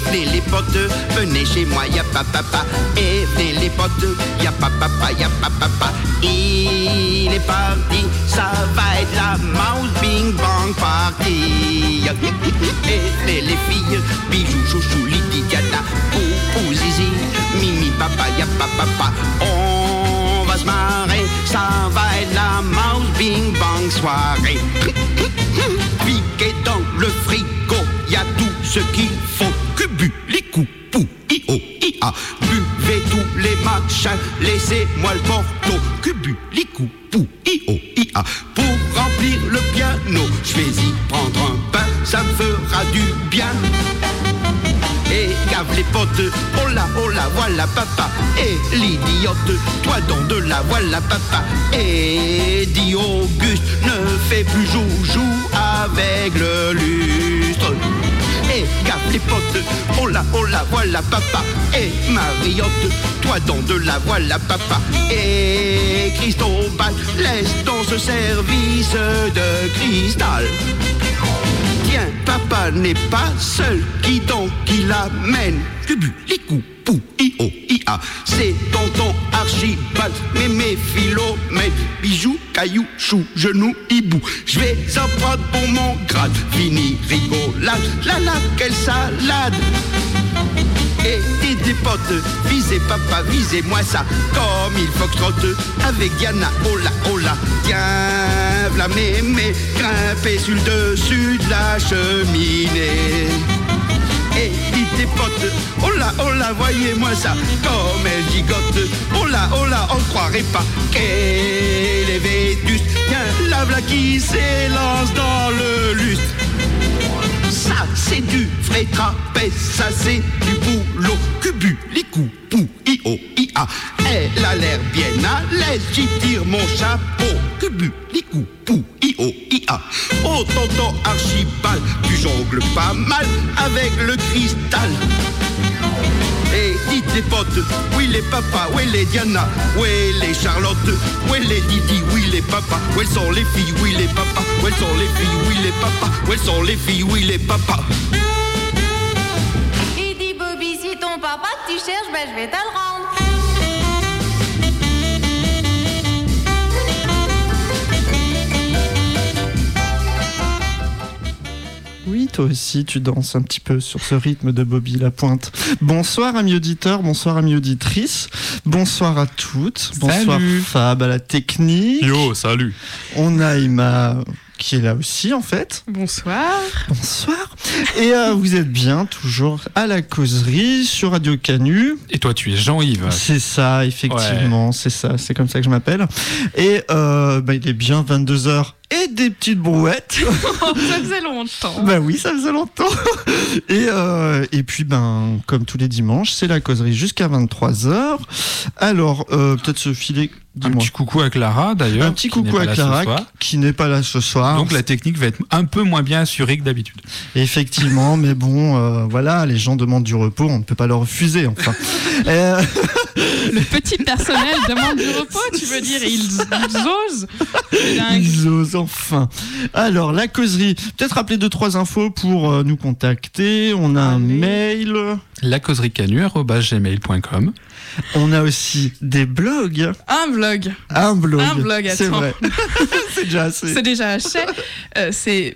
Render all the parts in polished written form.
venez les potes, venez chez moi, y'a papa. Et venez les potes, y'a papa. Il est parti, ça va être la mouse bing bang party. Et venez les filles, bijoux, chouchou, Lydie, Diana, Poupou, Zizi, Mimi, papa, y'a papa. On va se marrer, ça va être la mouse bing bang soirée. Piqué dans le frigo, y a tout ce qu'il faut. Cubu, les coups, pou, i-o, i-a. Buvez tous les machins, laissez-moi le porto. Cubu, les coups, pou, i-o, i-a. Pour remplir le piano, je vais y prendre un pain, ça me fera du bien. Et gave les potes, oh là, voilà papa. Et l'idiote, toi donc de la voilà papa. Et dit Auguste, ne fais plus joujou avec le lustre. Et gave les potes, oh là, voilà papa. Et Mariotte, toi donc de la voilà papa. Et Cristobal, laisse dans ce service de cristal. Tiens, papa n'est pas seul, qui donc il amène? Cubu, les coups, pou, i-o, i-a. C'est tonton Archibald, mémé Philomène, bijoux, caillou, chou, genou, hibou. Je vais en prendre pour mon grade, fini rigolade, la quelle salade. Et dites des potes, visez papa, visez-moi ça, comme il faut que trotte avec Diana, oh là, tiens, v'là mémé, grimpez sur le dessus de la cheminée. Et dites des potes, oh là, voyez-moi ça, comme elle gigote, oh là, on ne croirait pas qu'elle est vétuste, tiens, la v'là qui s'élance dans le lustre. Ça c'est du vrai trapèze, ça c'est du boulot. Cubu, les coups, pou, i-o, i-a. Elle a l'air bien à l'aise, j'y tire mon chapeau. Cubu, les coups, pou, i-o, i-a. Oh tonton Archibald, tu jongles pas mal avec le cristal. Et dites les potes, oui les papas, oui les Diana, oui les Charlotte, oui les Didi, oui les papas, où elles sont les filles, oui les papas, où elles sont les filles, oui les papas, où elles sont les filles, oui les papas. Il dit Bobby, si ton papa tu cherches, ben je vais te le rendre. Oui, toi aussi, tu danses un petit peu sur ce rythme de Bobby Lapointe. Bonsoir amis auditeurs, bonsoir amis auditrices, bonsoir à toutes, bonsoir salut. Fab à la technique. Yo, salut. On a Emma qui est là aussi en fait. Bonsoir. Bonsoir. Et vous êtes bien toujours à la causerie sur Radio Canu. Et toi, tu es Jean-Yves. C'est ça, effectivement, c'est ça, c'est comme ça que je m'appelle. Et il est bien 22h. Et des petites brouettes. Ça faisait longtemps. Ben oui, ça faisait longtemps. Et puis, comme tous les dimanches, c'est la causerie jusqu'à 23h. Alors, peut-être se filer... Un petit coucou à Clara, d'ailleurs. Un petit coucou à Clara, qui n'est pas là ce soir. Donc, la technique va être un peu moins bien assurée que d'habitude. Effectivement, mais bon, voilà, les gens demandent du repos, on ne peut pas leur refuser, enfin. Le petit personnel demande du repos, tu veux dire, ils osent. Ils osent, enfin. Alors, la causerie, peut-être rappeler 2-3 infos pour nous contacter. On a un mail. lacauserie-canu@gmail.com. On a aussi des blogs. Un blog, c'est attends. vrai. C'est déjà assez. C'est déjà assez. C'est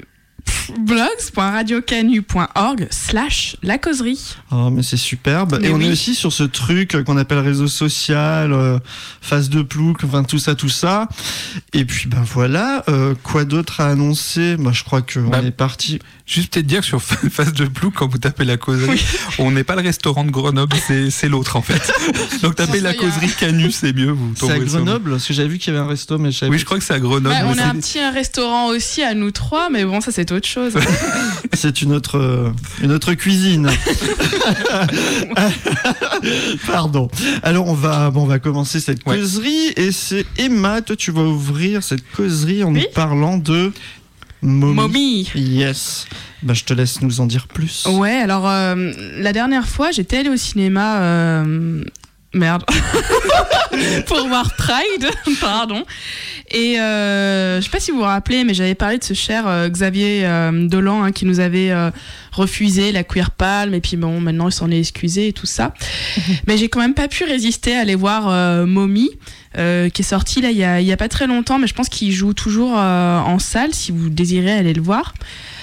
blogs.radiocanu.org/lacauserie. Oh, mais c'est superbe. Mais et on oui. est aussi sur ce truc qu'on appelle réseau social, face de plouc, enfin tout ça. Et puis, voilà. Quoi d'autre à annoncer? Je crois qu'on est parti. Juste peut-être dire que sur Face de Plouc, quand vous tapez la causerie, on n'est pas le restaurant de Grenoble, c'est l'autre en fait. Donc tapez la causerie Canu, c'est mieux. Vous c'est à Grenoble, parce que j'avais vu qu'il y avait un resto, mais je savais Oui, je crois que c'est à Grenoble. On a un petit restaurant aussi à nous trois, mais bon, ça c'est autre chose. C'est une autre cuisine. Pardon. Alors on va commencer cette causerie et c'est Emma, toi tu vas ouvrir cette causerie en nous parlant de Mommy. Yes. Je te laisse nous en dire plus. Ouais, alors la dernière fois, j'étais allée au cinéma Merde. Pour voir Pride, pardon. Et je sais pas si vous vous rappelez, mais j'avais parlé de ce cher Xavier Dolan qui nous avait refusé la Queer Palm, et puis bon, maintenant il s'en est excusé et tout ça. Mais j'ai quand même pas pu résister à aller voir Mommy, qui est sorti là il y a pas très longtemps, mais je pense qu'il joue toujours en salle si vous désirez aller le voir.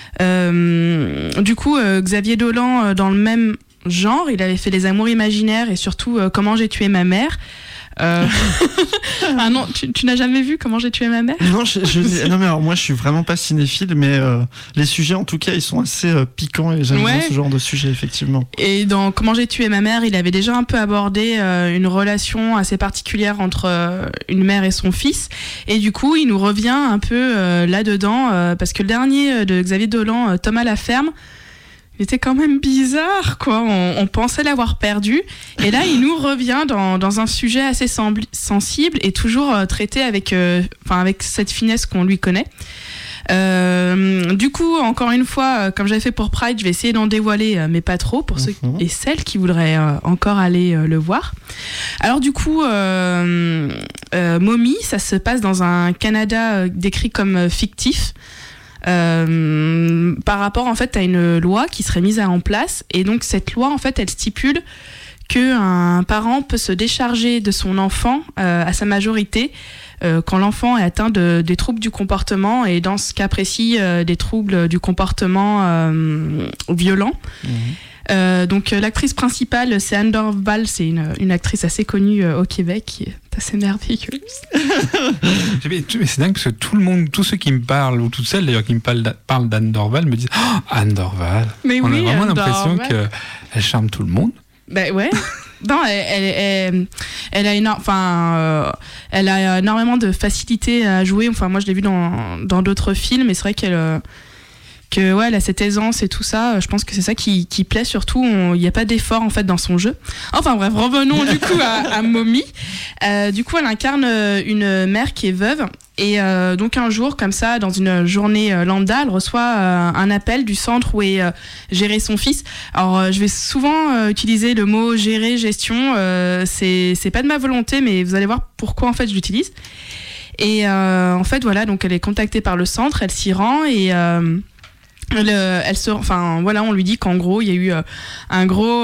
Du coup, Xavier Dolan, dans le même genre, il avait fait Les Amours imaginaires et surtout Comment j'ai tué ma mère. Ah non, tu n'as jamais vu Comment j'ai tué ma mère ? Non, non, mais alors moi je suis vraiment pas cinéphile, mais les sujets en tout cas ils sont assez piquants et j'aime bien ce genre de sujet effectivement. Et dans Comment j'ai tué ma mère, il avait déjà un peu abordé une relation assez particulière entre une mère et son fils, et du coup il nous revient un peu là-dedans parce que le dernier de Xavier Dolan, Thomas Laferme, il était quand même bizarre, quoi. On pensait l'avoir perdu. Et là, il nous revient dans un sujet assez sensible et toujours traité avec cette finesse qu'on lui connaît. Du coup, encore une fois, comme j'avais fait pour Pride, je vais essayer d'en dévoiler, mais pas trop, pour ceux et celles qui voudraient encore aller le voir. Alors du coup, Mommy, ça se passe dans un Canada décrit comme fictif. Par rapport en fait à une loi qui serait mise en place, et donc cette loi en fait elle stipule qu'un parent peut se décharger de son enfant à sa majorité quand l'enfant est atteint des troubles du comportement, et dans ce cas précis des troubles du comportement violent. Donc l'actrice principale c'est Anne Dorval, c'est une actrice assez connue au Québec qui est assez merveilleuse. C'est dingue parce que tous ceux qui me parlent, ou toutes celles d'ailleurs qui me parlent d'Anne Dorval me disent Anne Dorval. Mais on oui, a vraiment Anne l'impression Dorval. qu'elle charme tout le monde. Ben ouais. Non, elle a énormément de facilité à jouer. Enfin, moi je l'ai vu dans d'autres films, et c'est vrai qu'elle a cette aisance et tout ça. Je pense que c'est ça qui plaît surtout. Il n'y a pas d'effort en fait dans son jeu. Enfin bref, revenons du coup à Mommy. Du coup, elle incarne une mère qui est veuve, et donc un jour comme ça, dans une journée lambda, elle reçoit un appel du centre où est géré son fils. Alors je vais souvent utiliser le mot gérer, gestion. C'est pas de ma volonté, mais vous allez voir pourquoi en fait je l'utilise. Et en fait voilà, donc elle est contactée par le centre, elle s'y rend, et on lui dit qu'en gros il y a eu un gros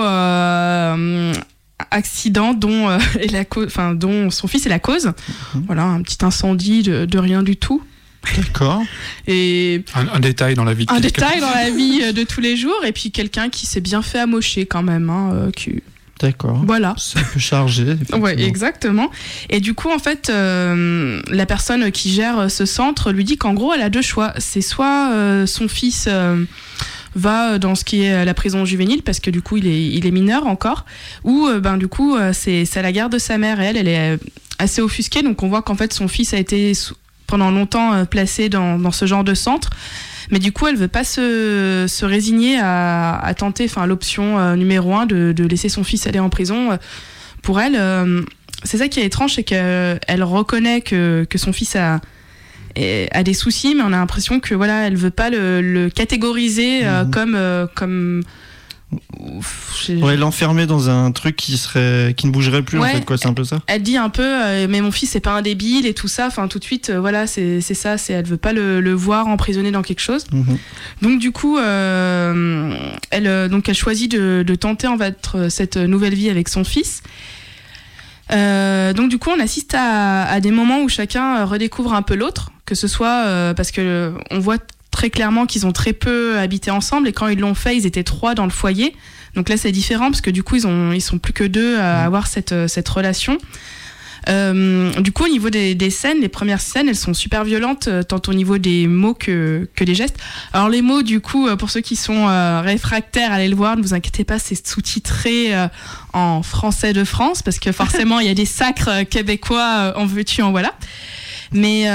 accident dont son fils est la cause. Voilà, un petit incendie de rien du tout. D'accord. Et un détail dans la vie. De tous les jours, et puis quelqu'un qui s'est bien fait amocher quand même. D'accord. Voilà. C'est un peu chargé. Ouais, exactement. Et du coup, en fait, la personne qui gère ce centre lui dit qu'en gros, elle a deux choix. C'est soit son fils va dans ce qui est la prison juvénile, parce que du coup, il est mineur encore, ou du coup, c'est à la garde de sa mère, et elle est assez offusquée. Donc, on voit qu'en fait, son fils a été pendant longtemps placé dans ce genre de centre. Mais du coup, elle veut pas se résigner à tenter, l'option numéro 1 de laisser son fils aller en prison. Pour elle, c'est ça qui est étrange, c'est qu'elle reconnaît que son fils a des soucis, mais on a l'impression que voilà, elle veut pas le catégoriser comme Ouais, l'enfermer dans un truc qui ne bougerait plus, en fait, quoi, c'est un peu ça. Elle dit un peu mais mon fils c'est pas un débile et tout ça, tout de suite voilà, c'est ça, elle veut pas le voir emprisonné dans quelque chose. Donc du coup elle choisit de tenter en fait cette nouvelle vie avec son fils. Donc du coup on assiste à des moments où chacun redécouvre un peu l'autre, que ce soit parce que on voit très clairement qu'ils ont très peu habité ensemble, et quand ils l'ont fait, ils étaient 3 dans le foyer. Donc là, c'est différent parce que du coup, ils sont plus que 2 à avoir cette relation. Du coup, au niveau des scènes, les premières scènes, elles sont super violentes, tant au niveau des mots que des gestes. Alors les mots, du coup, pour ceux qui sont réfractaires, allez le voir, ne vous inquiétez pas, c'est sous-titré en français de France, parce que forcément, il y a des sacres québécois, en veux-tu, en voilà. Mais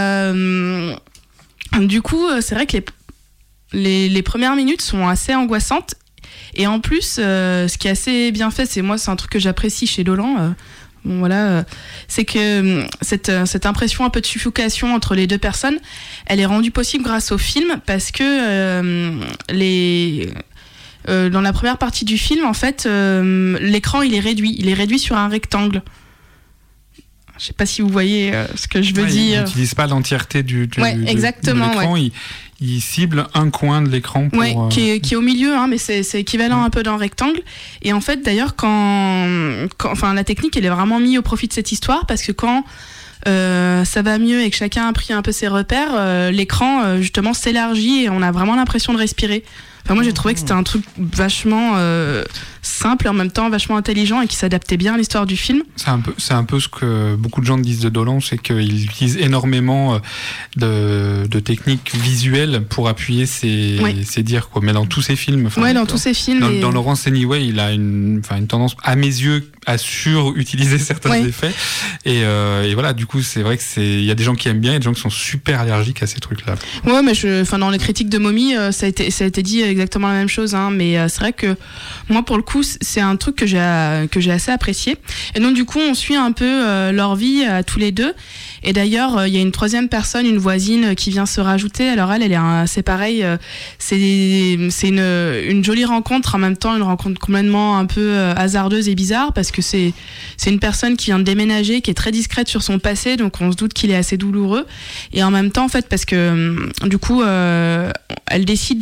du coup, c'est vrai que les premières minutes sont assez angoissantes. Et en plus, ce qui est assez bien fait, c'est un truc que j'apprécie chez Dolan, c'est que cette impression un peu de suffocation entre les deux personnes, elle est rendue possible grâce au film, parce que dans la première partie du film, en fait, l'écran il est réduit sur un rectangle. Je sais pas si vous voyez ce que je veux dire. Il n'utilise pas l'entièreté de l'écran, il cible un coin de l'écran pour... qui est au milieu, hein, mais c'est équivalent un peu d'un rectangle. Et en fait, d'ailleurs, enfin, la technique, elle est vraiment mise au profit de cette histoire, parce que quand ça va mieux et que chacun a pris un peu ses repères, l'écran, justement, s'élargit et on a vraiment l'impression de respirer. Enfin, moi, j'ai trouvé que c'était un truc vachement simple et en même temps vachement intelligent et qui s'adaptait bien à l'histoire du film. C'est un peu ce que beaucoup de gens disent de Dolan, c'est qu'il utilise énormément de techniques visuelles pour appuyer ses dires, quoi. Mais dans tous ses films. Tous ses films. Dans Laurence Anyway, il a une tendance, à mes yeux, à surutiliser certains effets. Et voilà, du coup, c'est vrai que il y a des gens qui aiment bien et des gens qui sont super allergiques à ces trucs-là. Ouais, mais dans les critiques de Mommy, ça a été dit exactement la même chose, hein, mais c'est vrai que moi, pour le coup, c'est un truc que j'ai assez apprécié. Et donc, du coup, on suit un peu leur vie tous les deux. Et d'ailleurs, il y a une troisième personne, une voisine, qui vient se rajouter. Alors c'est pareil, c'est une jolie rencontre, en même temps une rencontre complètement un peu hasardeuse et bizarre, parce que c'est une personne qui vient de déménager, qui est très discrète sur son passé, donc on se doute qu'il est assez douloureux. Et en même temps, en fait, parce que du coup, elle décide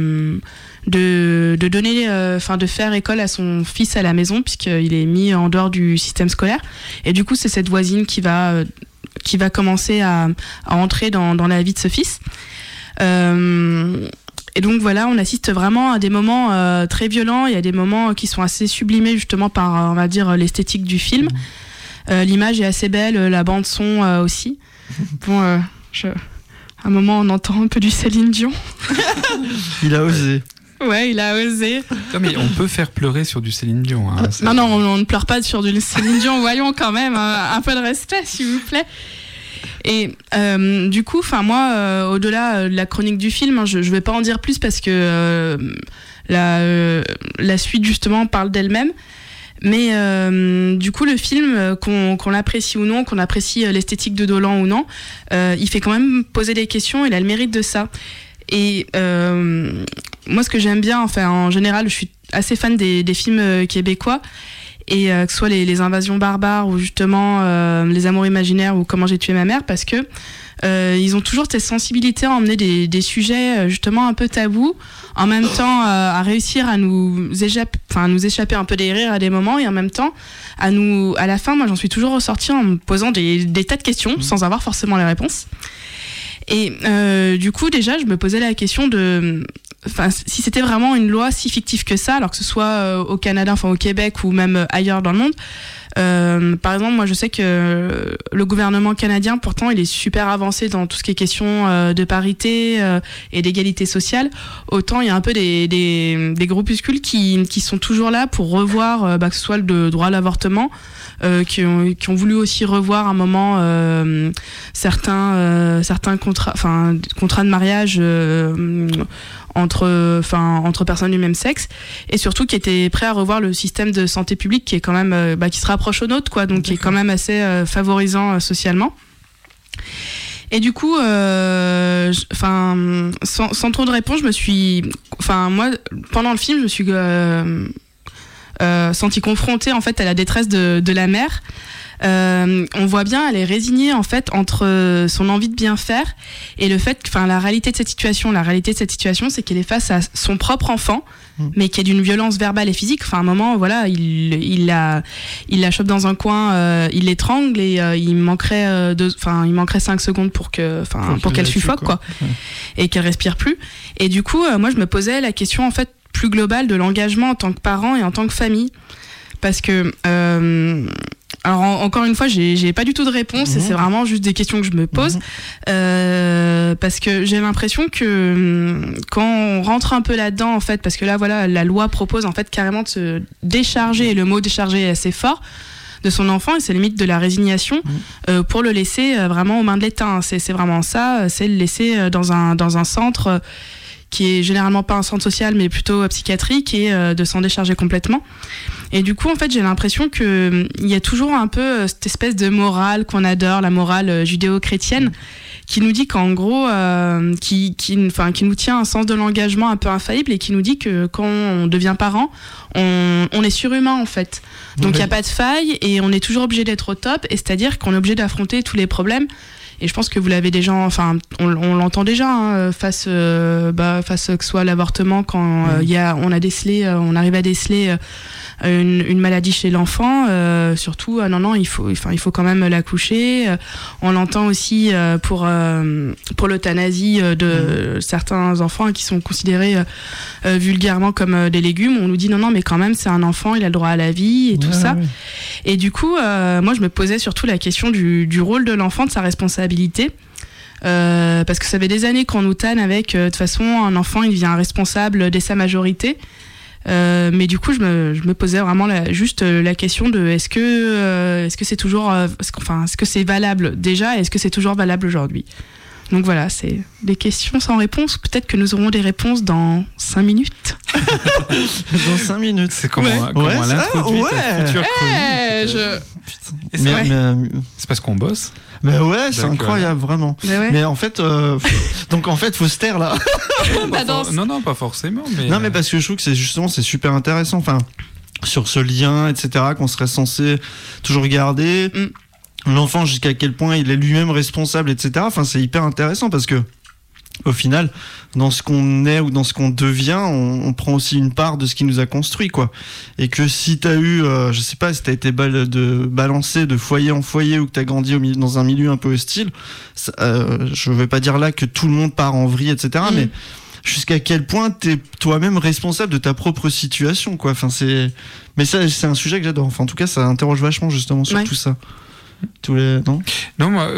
de donner, de faire école à son fils à la maison, puisqu'il est mis en dehors du système scolaire. Et du coup, c'est cette voisine qui va commencer à entrer dans la vie de ce fils. Et donc voilà, on assiste vraiment à des moments très violents. Il y a des moments qui sont assez sublimés justement par, on va dire, l'esthétique du film. L'image est assez belle, la bande son aussi. Bon, à un moment, on entend un peu du Céline Dion. Il a osé. Ouais, il a osé. Non, mais on peut faire pleurer sur du Céline Dion. Hein, non, on ne pleure pas sur du Céline Dion. Voyons quand même un peu de respect, s'il vous plaît. Et du coup, moi, au-delà de la chronique du film, je vais pas en dire plus parce que la suite justement parle d'elle-même. Mais du coup, le film, qu'on l'apprécie ou non, qu'on apprécie l'esthétique de Dolan ou non, il fait quand même poser des questions. Il a le mérite de ça. Et moi, ce que j'aime bien, en général, je suis assez fan des films québécois. Et que ce soit les invasions barbares ou justement les amours imaginaires ou comment j'ai tué ma mère, parce que ils ont toujours cette sensibilité à emmener des sujets justement un peu tabous, en même temps à réussir à nous échapper un peu des rires à des moments, et en même temps à la fin, moi j'en suis toujours ressortie en me posant des tas de questions sans avoir forcément les réponses. Et du coup, déjà, je me posais la question de... si c'était vraiment une loi si fictive que ça, alors que ce soit au Canada, au Québec ou même ailleurs dans le monde. Par exemple, moi, je sais que le gouvernement canadien, pourtant, il est super avancé dans tout ce qui est question de parité et d'égalité sociale. Autant, il y a un peu des groupuscules qui sont toujours là pour revoir, que ce soit le droit à l'avortement, qui ont voulu aussi revoir un moment certains contrats de mariage entre personnes du même sexe, et surtout qui étaient prêts à revoir le système de santé publique qui est quand même qui se rapproche au nôtre, quoi, donc qui est quand même assez favorisant socialement. Et du coup, sans trop de réponse, moi, pendant le film, je me suis sentie confrontée en fait à la détresse de la mère. On voit bien, elle est résignée en fait entre son envie de bien faire et le fait, la réalité de cette situation. La réalité de cette situation, c'est qu'elle est face à son propre enfant, mais qui est d'une violence verbale et physique. À un moment, voilà, il la chope dans un coin, il l'étrangle et il manquerait 5 secondes pour qu'elle suffoque, quoi, et qu'elle respire plus. Et du coup, moi, je me posais la question en fait plus globale de l'engagement en tant que parent et en tant que famille, parce que alors encore une fois, j'ai pas du tout de réponse, et c'est vraiment juste des questions que je me pose, parce que j'ai l'impression que quand on rentre un peu là-dedans, en fait, parce que là, voilà, la loi propose en fait carrément de se décharger, et le mot décharger est assez fort, de son enfant, et c'est limite de la résignation pour le laisser vraiment aux mains de l'État. Hein. C'est vraiment ça, c'est le laisser dans un centre qui est généralement pas un centre social mais plutôt psychiatrique, et de s'en décharger complètement. Et du coup, en fait, j'ai l'impression qu'il y a toujours un peu cette espèce de morale qu'on adore, la morale judéo-chrétienne, qui nous dit qu'en gros, qui nous tient un sens de l'engagement un peu infaillible et qui nous dit que quand on devient parent, on est surhumain en fait. Donc il n'y a pas de faille et on est toujours obligé d'être au top, et c'est-à-dire qu'on est obligé d'affronter tous les problèmes. Et je pense que vous l'avez déjà, enfin, on l'entend déjà face que ce soit l'avortement, quand on arrive à déceler une maladie chez l'enfant, surtout il faut quand même l'accoucher. On l'entend aussi pour l'euthanasie de certains enfants qui sont considérés vulgairement comme des légumes. On nous dit non mais quand même c'est un enfant, il a le droit à la vie et tout ça. Ouais. Et du coup, moi je me posais surtout la question du rôle de l'enfant, de sa responsabilité. Parce que ça fait des années qu'on nous tanne avec de toute façon un enfant il devient responsable dès sa majorité, mais du coup je me posais vraiment juste la question de est-ce que c'est toujours est-ce que c'est valable déjà, et est-ce que c'est toujours valable aujourd'hui. Donc voilà, c'est des questions sans réponse. Peut-être que nous aurons des réponses dans 5 minutes. Dans 5 minutes. C'est comment elle introduit ta future chronique. C'est parce qu'on bosse. Mais ouais, c'est incroyable, vraiment. Mais en fait, faut se taire là. Non, pas forcément. Non, mais parce que je trouve que c'est super intéressant. Enfin, sur ce lien, etc., qu'on serait censé toujours garder. L'enfant, jusqu'à quel point il est lui-même responsable, etc. Enfin, c'est hyper intéressant parce que, au final, dans ce qu'on est ou dans ce qu'on devient, on prend aussi une part de ce qui nous a construit, quoi. Et que si t'as eu, je sais pas, si t'as été balancé de foyer en foyer ou que t'as grandi dans un milieu un peu hostile, je vais pas dire là que tout le monde part en vrille, etc. Mais jusqu'à quel point t'es toi-même responsable de ta propre situation, quoi. Enfin, mais ça, c'est un sujet que j'adore. Enfin, en tout cas, ça interroge vachement justement sur tout ça. Non, moi,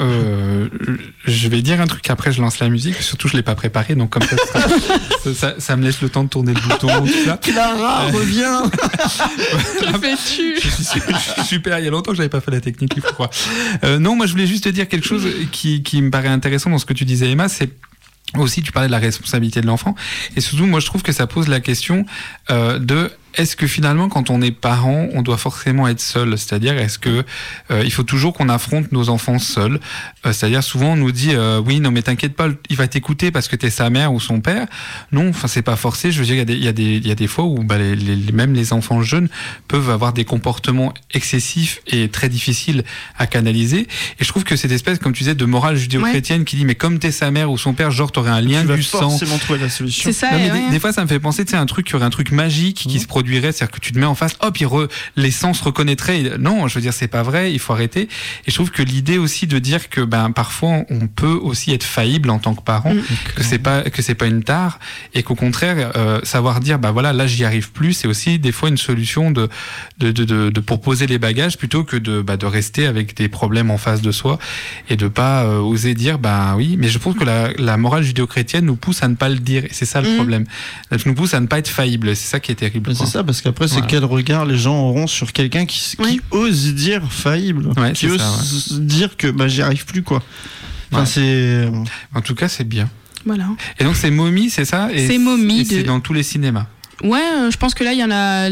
je vais dire un truc, après je lance la musique, surtout je l'ai pas préparé, donc comme ça me laisse le temps de tourner le bouton, tout ça. Clara, reviens. Que fais-tu? Je suis super, il y a longtemps que j'avais pas fait la technique, il faut croire. Non, moi je voulais juste te dire quelque chose qui me paraît intéressant dans ce que tu disais, Emma, c'est aussi, tu parlais de la responsabilité de l'enfant, et surtout moi je trouve que ça pose la question de est-ce que finalement quand on est parent on doit forcément être seul, c'est-à-dire est-ce que il faut toujours qu'on affronte nos enfants seuls, c'est-à-dire souvent on nous dit oui non mais t'inquiète pas, il va t'écouter parce que t'es sa mère ou son père. Non, enfin c'est pas forcé, je veux dire il y a des fois où même les enfants jeunes peuvent avoir des comportements excessifs et très difficiles à canaliser, et je trouve que cette espèce, comme tu disais, de morale judéo-chrétienne qui dit mais comme t'es sa mère ou son père, genre t'aurais un lien du sang, forcément trouver la solution. C'est ça. Des fois ça me fait penser, tu sais, qu'il y aurait un truc magique qui se produirait, c'est-à-dire que tu te mets en face, hop, les sens se reconnaîtraient. Non, je veux dire, c'est pas vrai, il faut arrêter. Et je trouve que l'idée aussi de dire que parfois on peut aussi être faillible en tant que parent, que c'est pas une tare, et qu'au contraire savoir dire voilà, là j'y arrive plus, c'est aussi des fois une solution de proposer les bagages plutôt que de rester avec des problèmes en face de soi et de pas oser dire oui, mais je pense que la morale judéo-chrétienne nous pousse à ne pas le dire, et c'est ça le problème. Elle nous pousse à ne pas être faillible, c'est ça qui est terrible. C'est ça, parce qu'après c'est quel regard les gens auront sur quelqu'un qui ose dire faillible, qui ose dire que j'y arrive plus, quoi. Enfin, c'est... En tout cas c'est bien. Voilà. Et donc c'est Mommy, c'est ça? C'est Mommy. C'est dans tous les cinémas. Ouais, je pense que là il y en a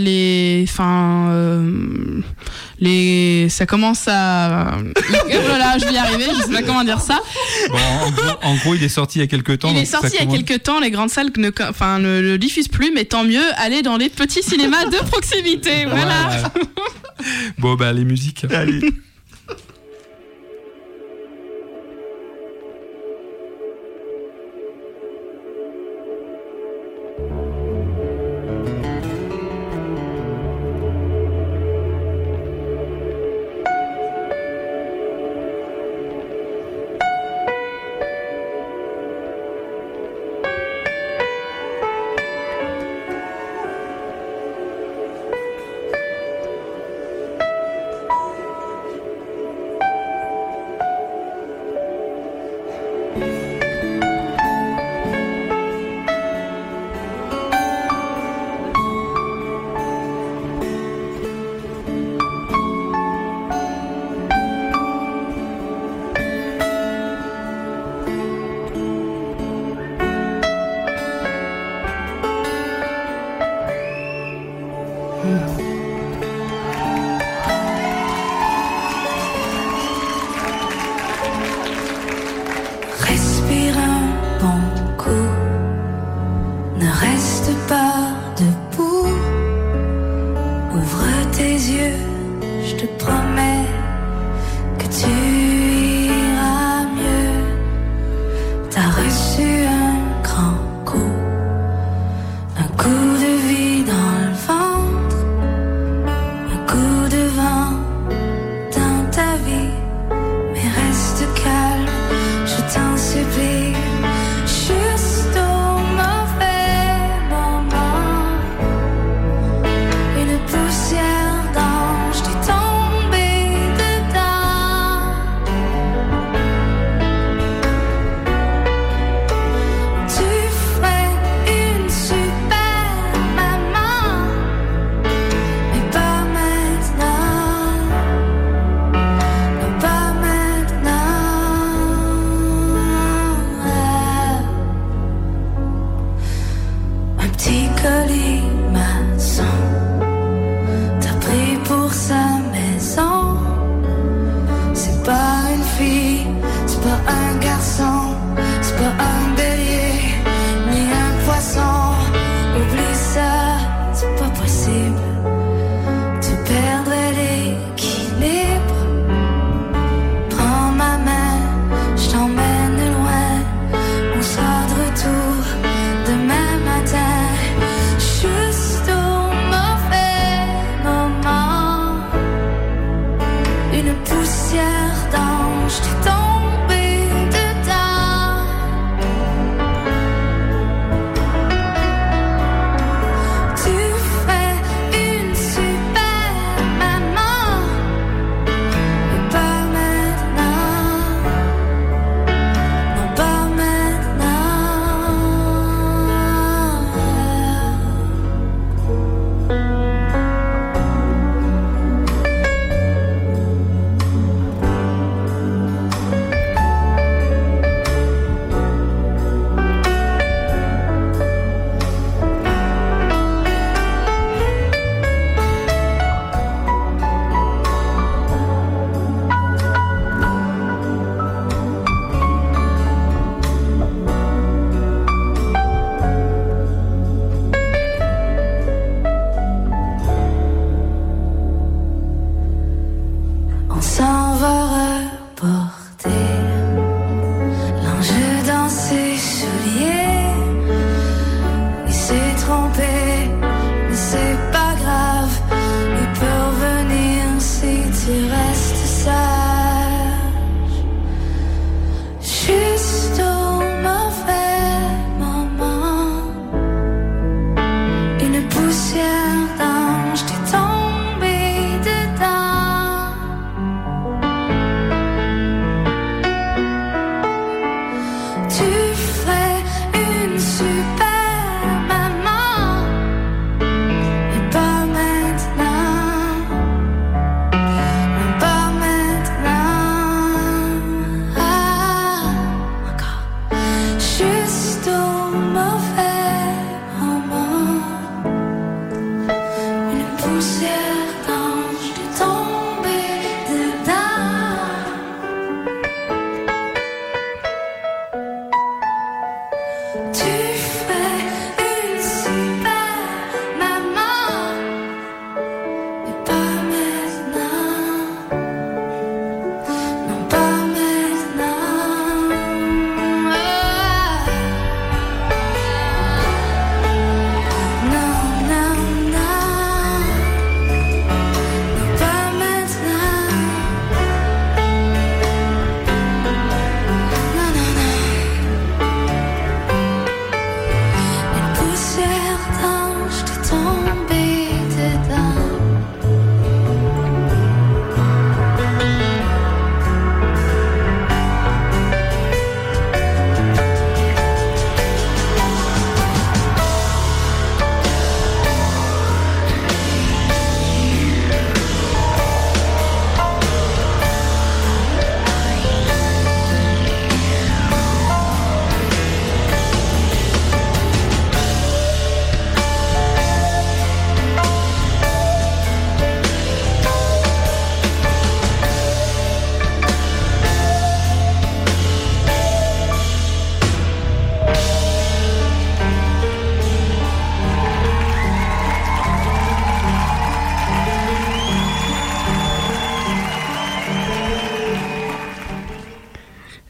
ça commence à... Voilà, je vais y arriver, je sais pas comment dire ça. Bon, en gros, il est sorti il y a quelques temps. Il est sorti il y a quelques temps, les grandes salles ne le diffusent plus, mais tant mieux, allez dans les petits cinémas de proximité, voilà. Bon, les musiques. Allez.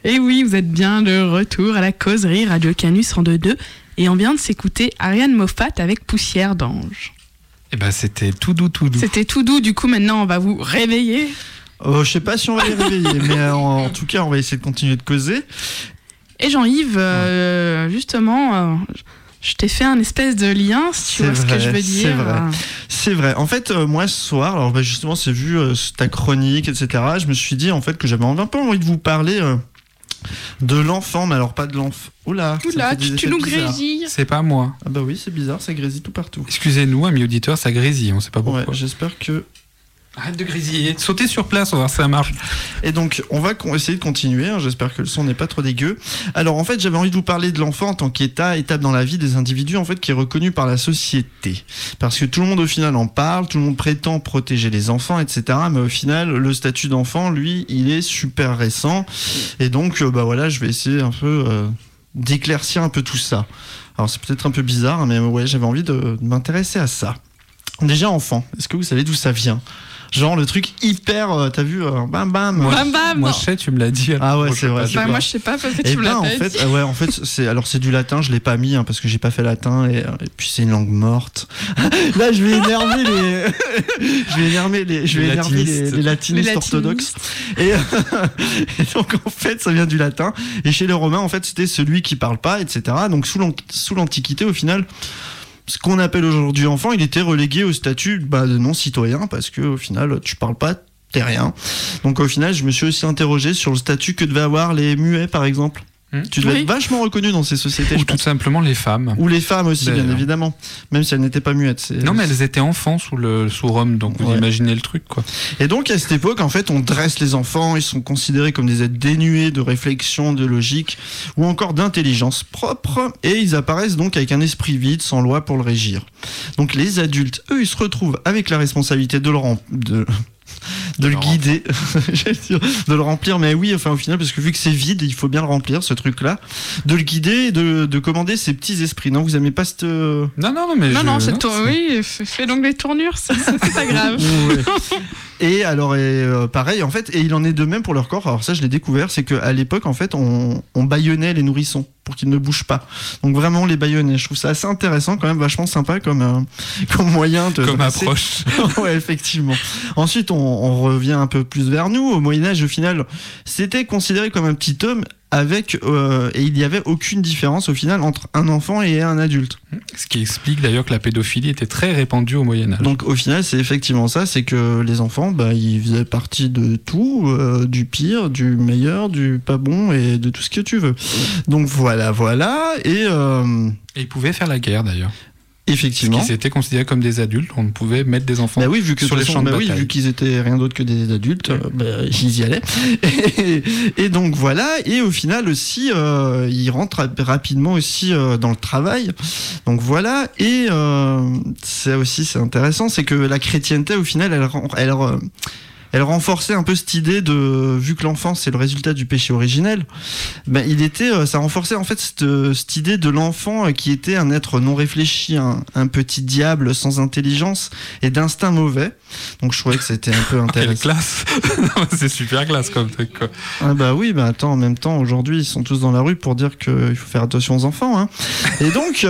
Et oui, vous êtes bien de retour à la causerie Radio Canus 102.2 et on vient de s'écouter Ariane Moffat avec Poussière d'ange. Eh ben c'était tout doux, tout doux. C'était tout doux, du coup maintenant on va vous réveiller. Je sais pas si on va les réveiller, mais en tout cas on va essayer de continuer de causer. Et Jean-Yves, justement... je t'ai fait un espèce de lien, si tu vois ce que je veux dire. C'est vrai. En fait, moi, ce soir, alors justement, c'est vu ta chronique, etc. Je me suis dit, en fait, que j'avais un peu envie de vous parler de l'enfant, mais alors pas de l'enfant. Oula, tu nous grésilles. C'est pas moi. Ah bah oui, c'est bizarre, ça grésille tout partout. Excusez-nous, amis auditeurs, ça grésille, on sait pas pourquoi. Ouais, j'espère que... Arrête de grésiller, sautez sur place, on va voir si ça marche. Et donc, on va essayer de continuer, hein, j'espère que le son n'est pas trop dégueu. Alors, en fait, j'avais envie de vous parler de l'enfant en tant étape dans la vie des individus, en fait, qui est reconnu par la société. Parce que tout le monde, au final, en parle, tout le monde prétend protéger les enfants, etc. Mais au final, le statut d'enfant, lui, il est super récent. Et donc, voilà, je vais essayer un peu d'éclaircir un peu tout ça. Alors, c'est peut-être un peu bizarre, mais ouais, j'avais envie de m'intéresser à ça. Déjà, enfant, est-ce que vous savez d'où ça vient ? Genre le truc hyper, t'as vu, bam bam. Moi je sais, tu me l'as dit. Ah ouais, c'est vrai. Moi je sais pas parce que tu me l'as dit. En fait, c'est du latin, je l'ai pas mis parce que j'ai pas fait latin et puis c'est une langue morte. Là, je vais énerver les latinistes orthodoxes. Et donc en fait, ça vient du latin. Et chez les Romains, en fait, c'était celui qui parle pas, etc. Donc sous l'Antiquité, au final. Ce qu'on appelle aujourd'hui enfant, il était relégué au statut de non-citoyen parce que au final, tu parles pas, t'es rien. Donc au final, je me suis aussi interrogé sur le statut que devaient avoir les muets, par exemple. Tu devais être vachement reconnu dans ces sociétés. Ou tout simplement les femmes. Ou les femmes aussi, bien évidemment. Même si elles n'étaient pas muettes. Non, mais elles étaient enfants sous Rome, donc vous imaginez le truc, quoi. Et donc, à cette époque, en fait, on dresse les enfants, ils sont considérés comme des êtres dénués de réflexion, de logique, ou encore d'intelligence propre, et ils apparaissent donc avec un esprit vide, sans loi pour le régir. Donc, les adultes, eux, ils se retrouvent avec la responsabilité de le guider, de le remplir, mais oui, enfin au final, parce que vu que c'est vide, il faut bien le remplir, ce truc-là, de le guider et de commander ses petits esprits. Non, vous aimez pas cette... Non, oui, fais donc des tournures, c'est pas grave. Et alors, pareil, en fait, et il en est de même pour leur corps. Alors ça, je l'ai découvert, c'est qu'à l'époque, en fait, on bâillonnait les nourrissons pour qu'ils ne bougent pas. Donc vraiment, les bâillonnait. Je trouve ça assez intéressant, quand même, vachement sympa comme moyen de... Comme approche. Ouais, effectivement. Ensuite, on revient un peu plus vers nous. Au Moyen-Âge, au final, c'était considéré comme un petit homme et il n'y avait aucune différence au final entre un enfant et un adulte. Ce qui explique d'ailleurs que la pédophilie était très répandue au Moyen-Âge. Donc au final, c'est effectivement ça, c'est que les enfants, ils faisaient partie de tout, du pire, du meilleur, du pas bon et de tout ce que tu veux. Donc voilà. Et ils pouvaient faire la guerre d'ailleurs. Effectivement. Parce qu'ils étaient considérés comme des adultes, on pouvait mettre des enfants sur les champs de bataille. Vu qu'ils étaient rien d'autre que des adultes, ils y allaient. Et donc voilà, et au final aussi, ils rentrent rapidement aussi dans le travail. Donc voilà, et c'est intéressant, c'est que la chrétienté, au final, elle renforçait un peu cette idée vu que l'enfant c'est le résultat du péché originel, ça renforçait en fait cette idée de l'enfant qui était un être non réfléchi, un petit diable sans intelligence et d'instinct mauvais. Donc je trouvais que c'était un peu intéressant. Quelle classe. C'est super classe comme truc, quoi. Ah bah oui, attends, en même temps aujourd'hui ils sont tous dans la rue pour dire qu'il faut faire attention aux enfants, hein. Et donc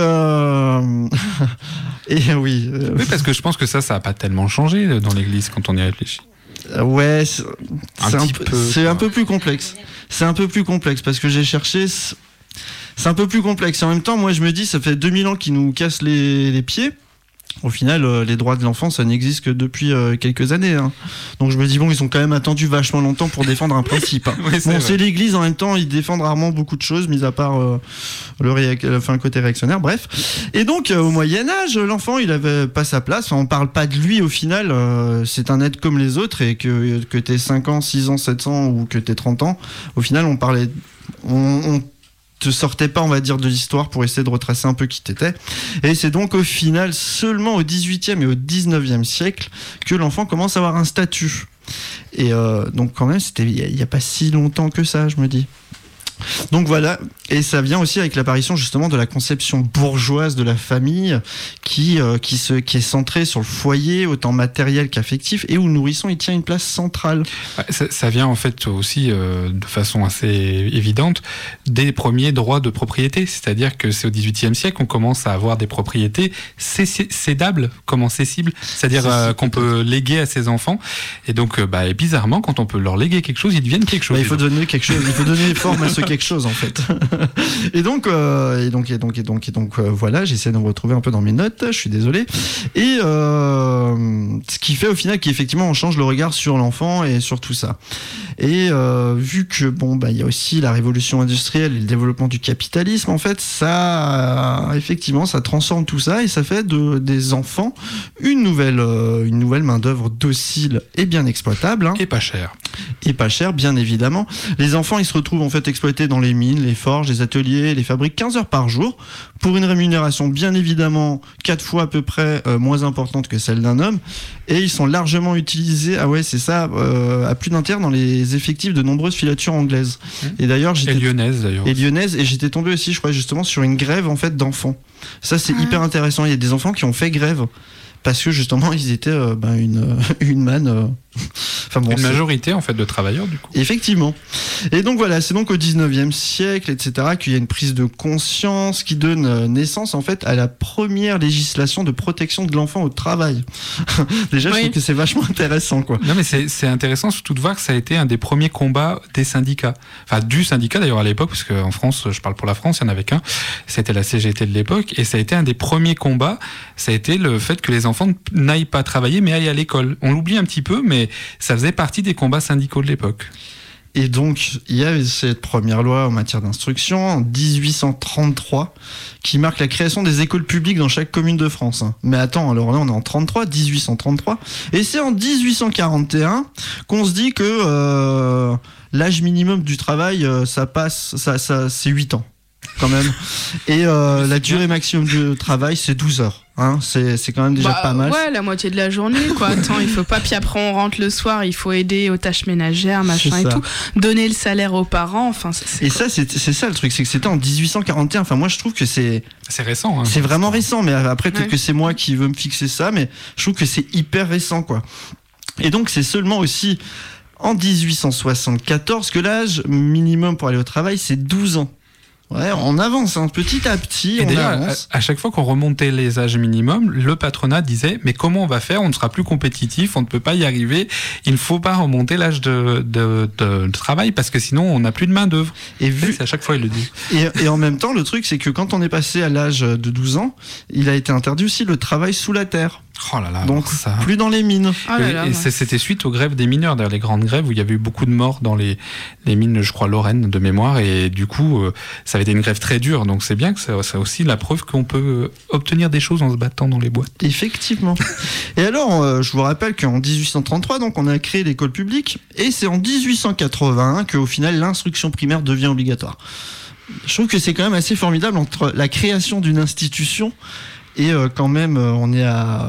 oui, parce que je pense que ça a pas tellement changé dans l'église quand on y réfléchit. Ouais, c'est un peu plus complexe. C'est un peu plus complexe parce que j'ai cherché. C'est un peu plus complexe. Et en même temps, moi, je me dis, ça fait 2000 ans qu'ils nous cassent les pieds. Au final, les droits de l'enfant, ça n'existe que depuis quelques années. Hein. Donc je me dis, ils ont quand même attendu vachement longtemps pour défendre un principe. Hein. Oui, c'est l'Église, en même temps, ils défendent rarement beaucoup de choses, mis à part le côté réactionnaire, bref. Et donc, au Moyen-Âge, l'enfant, il avait pas sa place. Enfin, on parle pas de lui, au final. C'est un être comme les autres, et que t'aies 5 ans, 6 ans, 7 ans, ou que t'aies 30 ans, au final, on parlait... On te sortais pas, on va dire, de l'histoire pour essayer de retracer un peu qui t'étais. Et c'est donc au final seulement au 18e et au 19e siècle que l'enfant commence à avoir un statut. Et donc quand même, c'était il y a pas si longtemps que ça, je me dis. Donc voilà, et ça vient aussi avec l'apparition justement de la conception bourgeoise de la famille qui est centrée sur le foyer, autant matériel qu'affectif, et où le nourrisson il tient une place centrale. Ça vient en fait aussi de façon assez évidente des premiers droits de propriété, c'est-à-dire que c'est au XVIIIe siècle qu'on commence à avoir des propriétés cédables, comment cessibles, c'est-à-dire qu'on peut léguer à ses enfants, et donc et bizarrement quand on peut leur léguer quelque chose, ils deviennent quelque chose. Il faut donner quelque chose, il faut donner forme à ce quelque chose en fait. Et donc voilà, j'essaie de me retrouver un peu dans mes notes, je suis désolé. Et ce qui fait au final qu'effectivement on change le regard sur l'enfant et sur tout ça. Et vu que il y a aussi la révolution industrielle et le développement du capitalisme, en fait, ça effectivement ça transforme tout ça et ça fait des enfants une nouvelle main-d'œuvre docile et bien exploitable. Et pas cher. Et pas cher, bien évidemment. Les enfants, ils se retrouvent en fait exploités dans les mines, les forges, les ateliers, les fabriques 15 heures par jour pour une rémunération bien évidemment 4 fois à peu près moins importante que celle d'un homme. Et ils sont largement utilisés, à plus d'un tiers dans les effectifs de nombreuses filatures anglaises. Et d'ailleurs, lyonnaises. Et j'étais tombé aussi, je crois, justement sur une grève en fait d'enfants. Ça, c'est hyper intéressant. Il y a des enfants qui ont fait grève parce que justement, ils étaient une manne. Une majorité en fait de travailleurs du coup. Effectivement. Et donc voilà, c'est donc au 19e siècle, etc., qu'il y a une prise de conscience qui donne naissance en fait à la première législation de protection de l'enfant au travail. Déjà, je trouve que c'est vachement intéressant, quoi. Non mais c'est intéressant surtout de voir que ça a été un des premiers combats des syndicats. Enfin du syndicat d'ailleurs à l'époque, parce qu'en France, je parle pour la France, il y en avait qu'un. C'était la CGT de l'époque et ça a été un des premiers combats. Ça a été le fait que les enfants n'aillent pas travailler mais aillent à l'école. On l'oublie un petit peu, mais ça faisait partie des combats syndicaux de l'époque. Et donc, il y avait cette première loi en matière d'instruction, en 1833, qui marque la création des écoles publiques dans chaque commune de France. Mais attends, alors là, on est en 1833. Et c'est en 1841 qu'on se dit que l'âge minimum du travail, c'est 8 ans. Quand même. Et la durée maximum de travail, c'est 12 heures. C'est quand même déjà pas mal. Ouais, la moitié de la journée, quoi. Attends, il faut pas. Puis après, on rentre le soir, il faut aider aux tâches ménagères, machin et tout. Donner le salaire aux parents, enfin. C'est ça le truc, c'est que c'était en 1841. Enfin, moi, je trouve que c'est récent. C'est vraiment récent, mais après, peut-être que c'est moi qui veux me fixer ça, mais je trouve que c'est hyper récent, quoi. Et donc, c'est seulement aussi en 1874 que l'âge minimum pour aller au travail, c'est 12 ans. Ouais, on avance petit à petit. Et d'ailleurs, à chaque fois qu'on remontait les âges minimums, le patronat disait mais comment on va faire ? On ne sera plus compétitif, on ne peut pas y arriver. Il ne faut pas remonter l'âge de travail parce que sinon on n'a plus de main d'œuvre. Et c'est à chaque fois il le dit. Et en même temps, le truc c'est que quand on est passé à l'âge de 12 ans, il a été interdit aussi le travail sous la terre. Oh là là, donc ça... plus dans les mines. C'était suite aux grèves des mineurs, d'ailleurs les grandes grèves où il y avait eu beaucoup de morts dans les mines, je crois Lorraine de mémoire, et du coup ça avait été une grève très dure, donc c'est bien que c'est aussi la preuve qu'on peut obtenir des choses en se battant dans les boîtes. Effectivement. Et alors je vous rappelle qu'en 1833 donc on a créé l'école publique et c'est en 1881 qu'au final l'instruction primaire devient obligatoire. Je trouve que c'est quand même assez formidable entre la création d'une institution et quand même on est à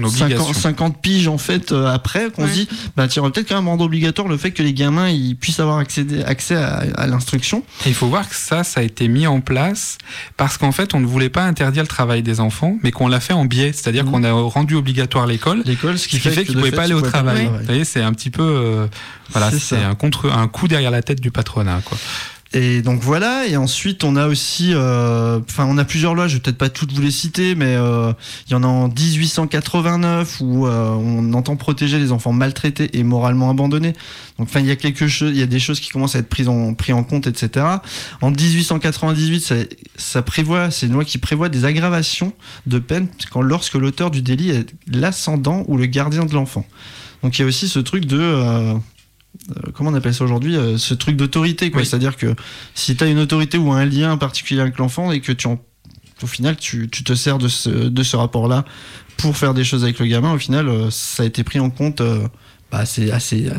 50 piges en fait après qu'on se dit on va peut-être quand même rendre obligatoire le fait que les gamins ils puissent avoir accès à l'instruction. Et il faut voir que ça a été mis en place parce qu'en fait on ne voulait pas interdire le travail des enfants mais qu'on l'a fait en biais, c'est-à-dire qu'on a rendu obligatoire l'école ce qui fait qu'ils ne pouvaient pas aller au travail. Vous voyez, c'est un petit peu c'est un coup derrière la tête du patronat, quoi. Et donc voilà, et ensuite on a aussi, on a plusieurs lois, je vais peut-être pas toutes vous les citer, mais il y en a en 1889 où on entend protéger les enfants maltraités et moralement abandonnés. Donc il y a des choses qui commencent à être prises en compte, etc. En 1898, c'est une loi qui prévoit des aggravations de peine lorsque l'auteur du délit est l'ascendant ou le gardien de l'enfant. Donc il y a aussi ce truc de comment on appelle ça aujourd'hui, ce truc d'autorité, quoi. C'est-à-dire que si tu as une autorité ou un lien particulier avec l'enfant et que au final tu te sers de ce rapport-là pour faire des choses avec le gamin, au final ça a été pris en compte assez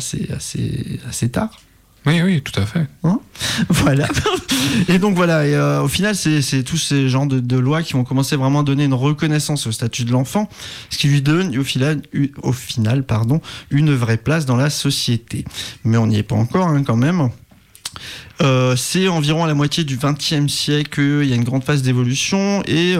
tard. Oui, tout à fait. Voilà. Et donc voilà, et, au final, c'est tous ces genres de lois qui vont commencer vraiment à donner une reconnaissance au statut de l'enfant, ce qui lui donne au final, une vraie place dans la société. Mais on n'y est pas encore, quand même. C'est environ à la moitié du XXe siècle qu'il y a une grande phase d'évolution et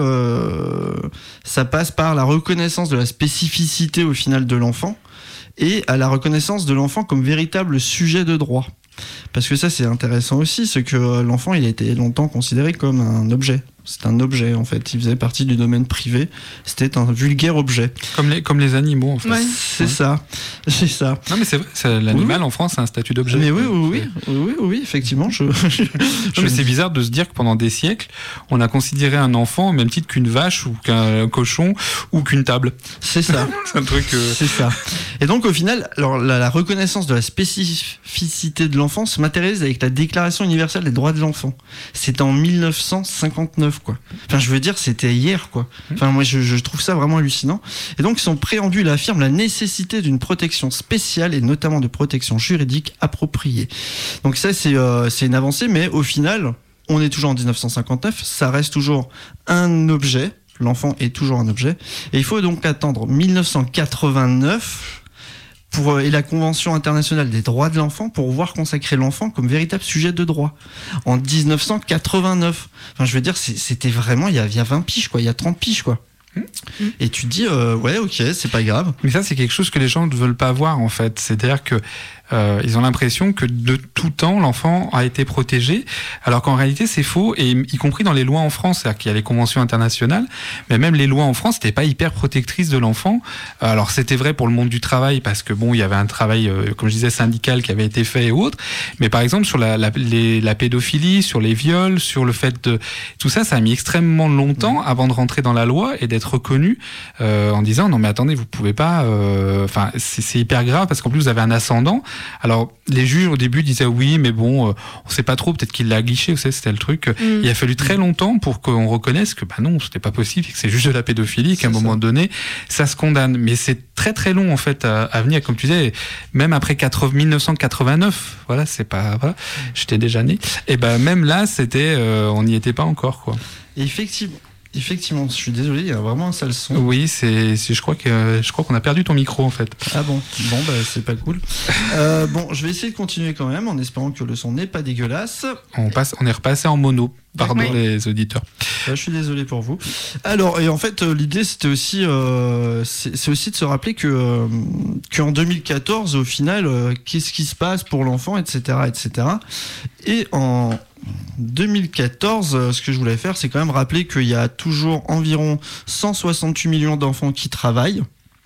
ça passe par la reconnaissance de la spécificité au final de l'enfant et à la reconnaissance de l'enfant comme véritable sujet de droit. Parce que ça c'est intéressant aussi, c'est que l'enfant il a été longtemps considéré comme un objet. C'est un objet en fait, il faisait partie du domaine privé, c'était un vulgaire objet. Comme les animaux en fait. Ouais. C'est ça. Non mais c'est vrai, l'animal en France a un statut d'objet. Mais oui, effectivement. Mais c'est bizarre de se dire que pendant des siècles, on a considéré un enfant au même titre qu'une vache ou qu'un cochon ou qu'une table. C'est ça. C'est un truc. C'est ça. Et donc au final, alors la reconnaissance de la spécificité de l'enfant se matérialise avec la Déclaration universelle des droits de l'enfant. C'était en 1959. Quoi. Enfin, je veux dire, c'était hier, quoi. Enfin, moi, je trouve ça vraiment hallucinant. Et donc, son préambule affirme la nécessité d'une protection spéciale et notamment de protection juridique appropriée. Donc ça, c'est une avancée, mais au final, on est toujours en 1959, ça reste toujours un objet. L'enfant est toujours un objet. Et il faut donc attendre 1989 et la Convention internationale des droits de l'enfant pour voir consacrer l'enfant comme véritable sujet de droit. En 1989. Enfin, je veux dire, c'était vraiment, il y a 20 piges, quoi. Il y a 30 piges, quoi. Et tu te dis, ouais, ok, c'est pas grave. Mais ça, c'est quelque chose que les gens ne veulent pas voir, en fait. C'est-à-dire que ils ont l'impression que de tout temps, l'enfant a été protégé, alors qu'en réalité, c'est faux, et y compris dans les lois en France. C'est-à-dire qu'il y a les conventions internationales, mais même les lois en France n'étaient pas hyper protectrices de l'enfant. Alors, c'était vrai pour le monde du travail, parce que bon, il y avait un travail, comme je disais, syndical qui avait été fait et autres. Mais par exemple, sur la pédophilie, sur les viols, sur le fait de... Tout ça, ça a mis extrêmement longtemps avant de rentrer dans la loi et d'être reconnu en disant, non mais attendez, vous pouvez pas... Enfin, c'est hyper grave, parce qu'en plus, vous avez un ascendant. Alors, les juges, au début, disaient oui, mais bon, on sait pas trop, peut-être qu'il l'a guiché, vous savez, c'était le truc. Il a fallu très longtemps pour qu'on reconnaisse que, bah non, c'était pas possible, que c'est juste de la pédophilie, qu'à un moment donné, ça se condamne. Mais c'est très très long, en fait, à venir, comme tu disais, même après 1989, voilà, c'est pas, voilà, j'étais déjà né. Et ben, même là, c'était, on n'y était pas encore, quoi. Et Effectivement, je suis désolé, il y a vraiment un sale son. Oui, je crois qu'on a perdu ton micro en fait. Ah bon, bah c'est pas cool. Bon, je vais essayer de continuer quand même en espérant que le son n'est pas dégueulasse. On est repassé en mono. Pardon les auditeurs. Je suis désolé pour vous. Alors, et en fait, l'idée c'était aussi, c'est aussi de se rappeler que qu'en 2014, au final, qu'est-ce qui se passe pour l'enfant, etc., etc. Et en 2014, ce que je voulais faire, c'est quand même rappeler qu'il y a toujours environ 168 millions d'enfants qui travaillent.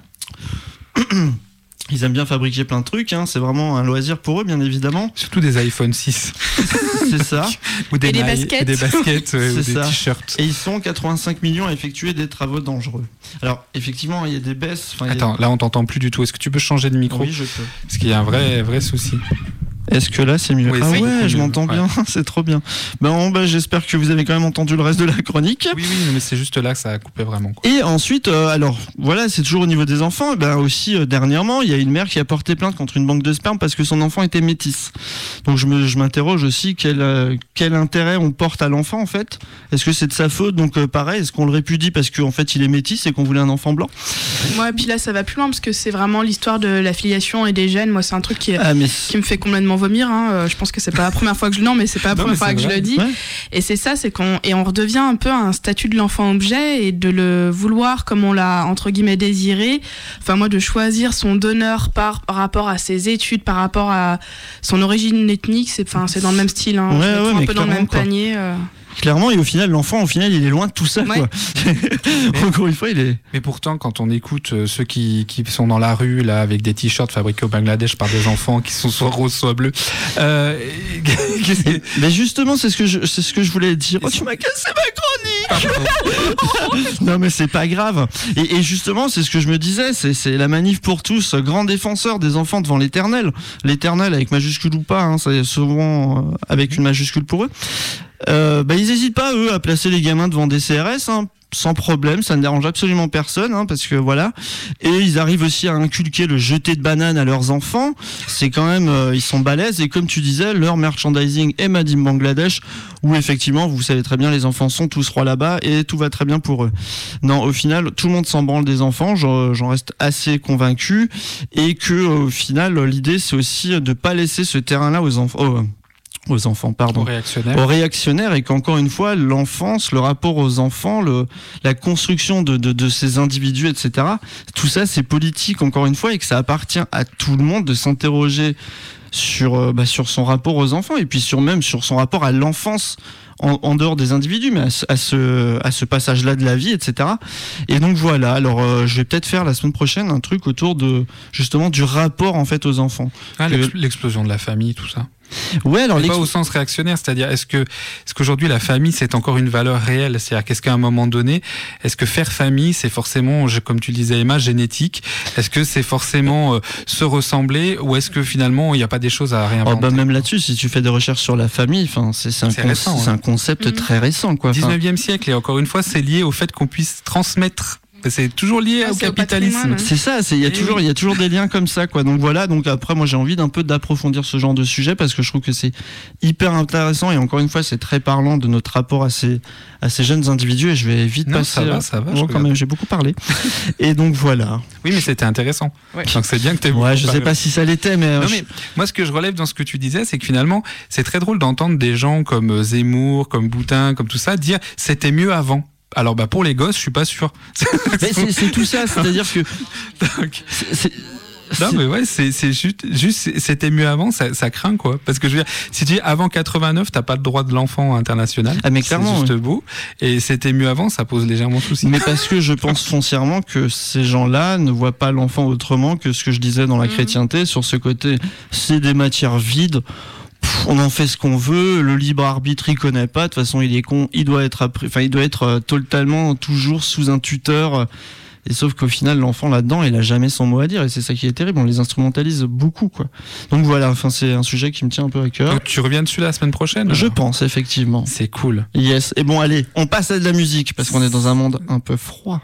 Ils aiment bien fabriquer plein de trucs, hein. C'est vraiment un loisir pour eux, bien évidemment. Surtout des iPhone 6. C'est ça. Ou des baskets. Des baskets, ou des t-shirts. Et ils sont 85 millions à effectuer des travaux dangereux. Alors, effectivement, il y a des baisses. Attends, là on t'entend plus du tout. Est-ce que tu peux changer de micro ? Oui, je peux. Parce qu'il y a un vrai souci. Est-ce que là c'est mieux ? Oui, ah ouais, je m'entends bien, c'est trop bien. Bon, j'espère que vous avez quand même entendu le reste de la chronique. Oui, mais c'est juste là que ça a coupé vraiment, quoi. Et ensuite, alors voilà, c'est toujours au niveau des enfants. Et ben aussi dernièrement, il y a une mère qui a porté plainte contre une banque de sperme parce que son enfant était métis. Donc je m'interroge aussi quel intérêt on porte à l'enfant en fait. Est-ce que c'est de sa faute ? Donc pareil, est-ce qu'on le répudie parce qu'en fait il est métis et qu'on voulait un enfant blanc ? Ouais, puis là ça va plus loin parce que c'est vraiment l'histoire de la filiation et des gènes. Moi, c'est un truc qui me fait complètement vomir, hein. Je pense que c'est pas la première fois que je le dis. Ouais. Et c'est ça, on redevient un peu à un statut de l'enfant objet et de le vouloir comme on l'a entre guillemets désiré. Enfin moi, de choisir son donneur par rapport à ses études, par rapport à son origine ethnique, c'est dans le même style, hein. Un peu dans le même panier. Clairement, et au final, l'enfant, il est loin de tout ça, quoi. Encore une fois, il est... Mais pourtant, quand on écoute ceux qui sont dans la rue, là, avec des t-shirts fabriqués au Bangladesh par des enfants qui sont soit roses, soit bleus, mais justement, c'est ce que je voulais dire. Oh, tu m'as cassé ma chronique! Non, mais c'est pas grave. Et justement, c'est ce que je me disais, c'est la manif pour tous, grand défenseur des enfants devant l'éternel. L'éternel avec majuscule ou pas, hein, c'est souvent avec une majuscule pour eux. Ils hésitent pas, eux, à placer les gamins devant des CRS, hein, sans problème, ça ne dérange absolument personne, hein, parce que voilà. Et ils arrivent aussi à inculquer le jeter de bananes à leurs enfants. C'est quand même, ils sont balèzes. Et comme tu disais, leur merchandising est made in Bangladesh, où effectivement, vous savez très bien, les enfants sont tous rois là-bas et tout va très bien pour eux. Non, au final, tout le monde s'en branle des enfants. J'en reste assez convaincu, et que au final, l'idée, c'est aussi de pas laisser ce terrain-là aux aux enfants, pardon. Aux réactionnaires, et qu'encore une fois, l'enfance, le rapport aux enfants, la construction de ces individus, etc., tout ça, c'est politique, encore une fois, et que ça appartient à tout le monde de s'interroger sur son rapport aux enfants, et puis même sur son rapport à l'enfance en dehors des individus, mais à ce passage-là de la vie, etc. Et donc voilà, alors je vais peut-être faire la semaine prochaine un truc autour de, justement, du rapport, en fait, aux enfants. L'explosion de la famille, tout ça. Ouais, alors pas au sens réactionnaire, c'est-à-dire est-ce qu'aujourd'hui la famille c'est encore une valeur réelle, c'est-à-dire qu'est-ce qu'à un moment donné, est-ce que faire famille c'est forcément, comme tu le disais Emma, génétique, est-ce que c'est forcément se ressembler, ou est-ce que finalement il n'y a pas des choses à réinventer? Même là-dessus, si tu fais des recherches sur la famille, c'est un concept très récent, quoi. 19e siècle, et encore une fois c'est lié au fait qu'on puisse transmettre. C'est toujours lié au capitalisme. C'est ça, il y a toujours des liens comme ça, quoi. Donc voilà, donc après moi j'ai envie d'un peu d'approfondir ce genre de sujet, parce que je trouve que c'est hyper intéressant, et encore une fois c'est très parlant de notre rapport à ces jeunes individus, et je vais vite passer. Ça va, quand même, j'ai beaucoup parlé. Et donc voilà. Oui, mais c'était intéressant. Ouais. Donc c'est bien que tu aies beaucoup parlé. Je sais pas si ça l'était, mais non, mais moi ce que je relève dans ce que tu disais, c'est que finalement c'est très drôle d'entendre des gens comme Zemmour, comme Boutin, comme tout ça dire c'était mieux avant. Alors pour les gosses, je suis pas sûr. Mais c'est tout ça, c'est-à-dire que non mais ouais, c'est juste c'était mieux avant, ça craint, quoi. Parce que je veux dire, si tu dis avant 89, t'as pas le droit de l'enfant international. Ah mais clairement, c'est juste beau. Et c'était mieux avant, ça pose légèrement souci. Mais parce que je pense foncièrement que ces gens-là ne voient pas l'enfant autrement que ce que je disais dans la chrétienté, sur ce côté, c'est des matières vides. On en fait ce qu'on veut, le libre arbitre il connaît pas, de toute façon il est con, il doit être totalement toujours sous un tuteur, et sauf qu'au final l'enfant là-dedans il a jamais son mot à dire, et c'est ça qui est terrible, on les instrumentalise beaucoup, quoi. Donc voilà, c'est un sujet qui me tient un peu à cœur. Donc tu reviens dessus la semaine prochaine? Je pense, effectivement. C'est cool. Yes, et bon allez, on passe à de la musique, parce qu'on est dans un monde un peu froid.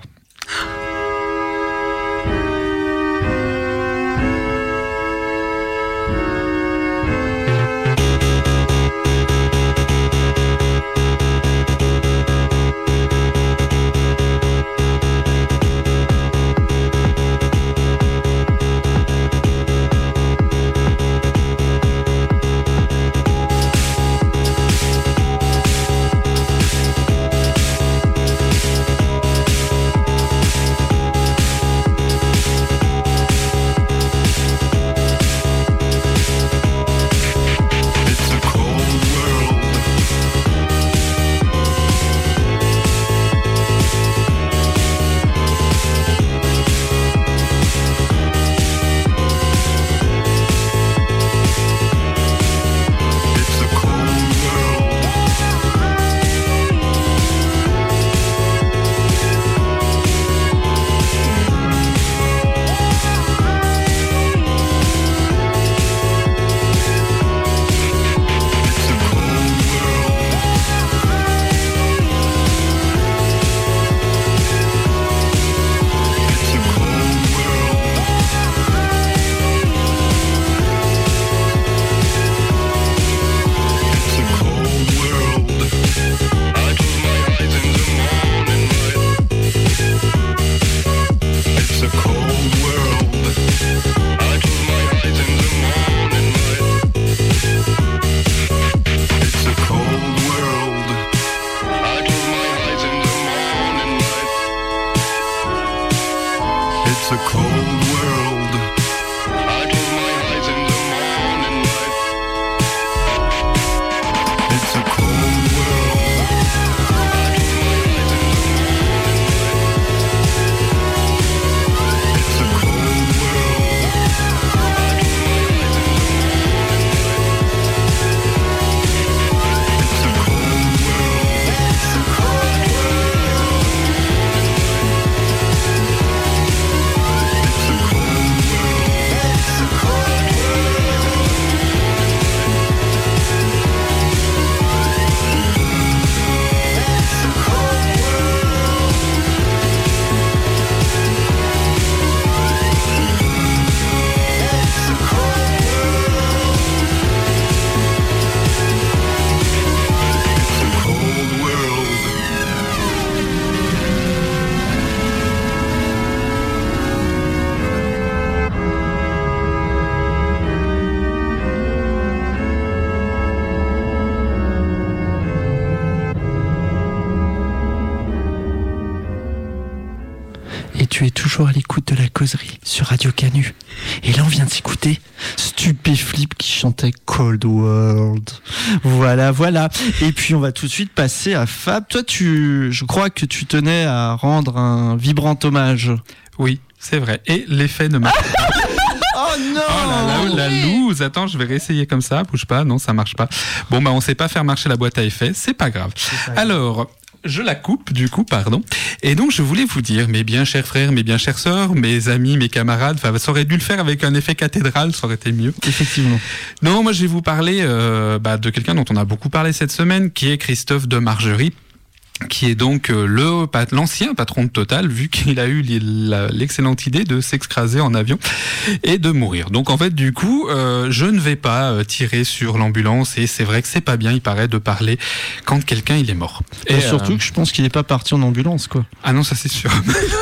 toujours à l'écoute de la causerie sur Radio Canu. Et là, on vient d'écouter Stupéflip qui chantait Cold World. Voilà. Et puis, on va tout de suite passer à Fab. Toi, je crois que tu tenais à rendre un vibrant hommage. Oui, c'est vrai. Et l'effet ne marche pas. Oh non! Oh là là, la loose. Attends, je vais réessayer comme ça. Bouge pas. Non, ça marche pas. Bon, on sait pas faire marcher la boîte à effets. C'est pas grave. Alors, je la coupe, du coup, pardon. Et donc, je voulais vous dire, mes bien chers frères, mes bien chères sœurs, mes amis, mes camarades, ça aurait dû le faire avec un effet cathédrale, ça aurait été mieux. Effectivement. Non, moi, je vais vous parler de quelqu'un dont on a beaucoup parlé cette semaine, qui est Christophe de Margerie, qui est donc l'ancien patron de Total, vu qu'il a eu l'excellente idée de s'excraser en avion et de mourir. Donc en fait, du coup, je ne vais pas tirer sur l'ambulance, et c'est vrai que c'est pas bien, il paraît, de parler quand quelqu'un il est mort. Et surtout que je pense qu'il n'est pas parti en ambulance, quoi. Ah non, ça c'est sûr.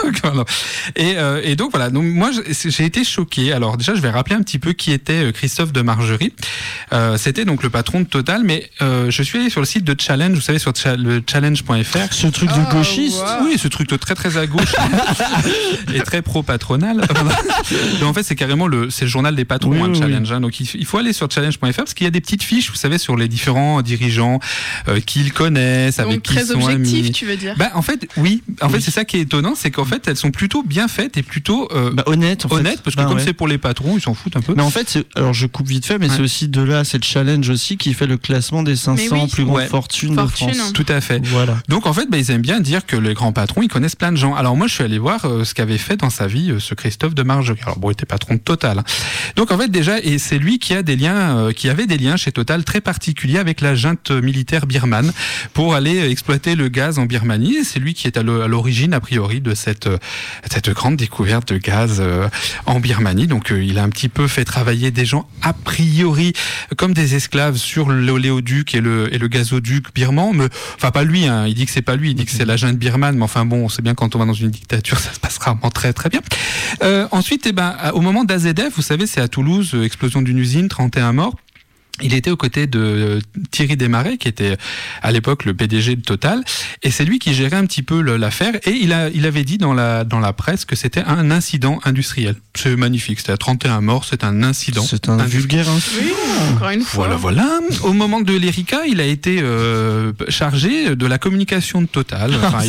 Et donc voilà, donc moi j'ai été choqué. Alors déjà, je vais rappeler un petit peu qui était Christophe de Margerie. C'était donc le patron de Total, mais je suis allé sur le site de Challenge, vous savez, sur le challenge.fr. Ce truc de gauchiste. Wow. Oui, ce truc de très très à gauche et très pro-patronal. Mais en fait, c'est carrément c'est le journal des patrons, oui, Challenge. Hein. Donc il faut aller sur challenge.fr parce qu'il y a des petites fiches, vous savez, sur les différents dirigeants qu'ils connaissent, donc, avec qui ils sont amis. Très objectif, tu veux dire? En fait, oui. En fait, c'est ça qui est étonnant, c'est qu'en fait, elles sont plutôt bien faites et plutôt honnêtes. Honnêtes, parce que comme c'est pour les patrons, ils s'en foutent un peu. Mais en fait, alors je coupe vite fait, mais c'est aussi de là, c'est le Challenge aussi qui fait le classement des 500 plus grandes fortunes de France. Tout à fait. Voilà. Donc en fait, ils aiment bien dire que les grands patrons, ils connaissent plein de gens. Alors moi, je suis allé voir ce qu'avait fait dans sa vie ce Christophe de Margerie. Alors bon, il était patron de Total. Hein. Donc en fait, déjà, et c'est lui qui a des liens, qui avait des liens chez Total très particuliers avec la junte militaire birmane pour aller exploiter le gaz en Birmanie. Et c'est lui qui est à l'origine, a priori, de cette grande découverte de gaz en Birmanie. Donc il a un petit peu fait travailler des gens a priori comme des esclaves sur l'oléoduc et le gazoduc birman. Mais enfin pas lui. Hein, il dit que c'est pas lui, il dit que c'est la junte birmane, mais enfin bon, c'est bien quand on va dans une dictature, ça se passe rarement très très bien. Ensuite, au moment d'AZF, vous savez, c'est à Toulouse, explosion d'une usine, 31 morts. Il était aux côtés de Thierry Desmarais, qui était à l'époque le PDG de Total, et c'est lui qui gérait un petit peu l'affaire, et il avait dit dans la presse que c'était un incident industriel. C'est magnifique, c'était à 31 morts, c'est un incident. C'est un vulgaire incident. Oui, encore une fois. Voilà. Au moment de l'Erika, il a été chargé de la communication de Total. Enfin,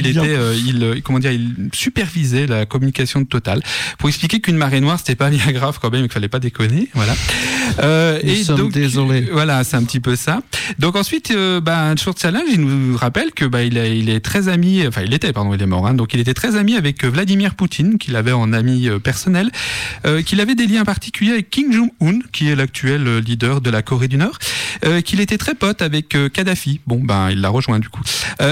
il supervisait la communication de Total pour expliquer qu'une marée noire, c'était pas bien grave quand même, qu'il fallait pas déconner. Voilà. Désolé. Voilà, c'est un petit peu ça. Donc ensuite, sur Challenge, il nous rappelle que il est très ami. Enfin, il est mort. Hein, donc il était très ami avec Vladimir Poutine, qu'il avait en ami personnel, qu'il avait des liens particuliers avec Kim Jong-un, qui est l'actuel leader de la Corée du Nord, qu'il était très pote avec Kadhafi. Bon, il l'a rejoint du coup.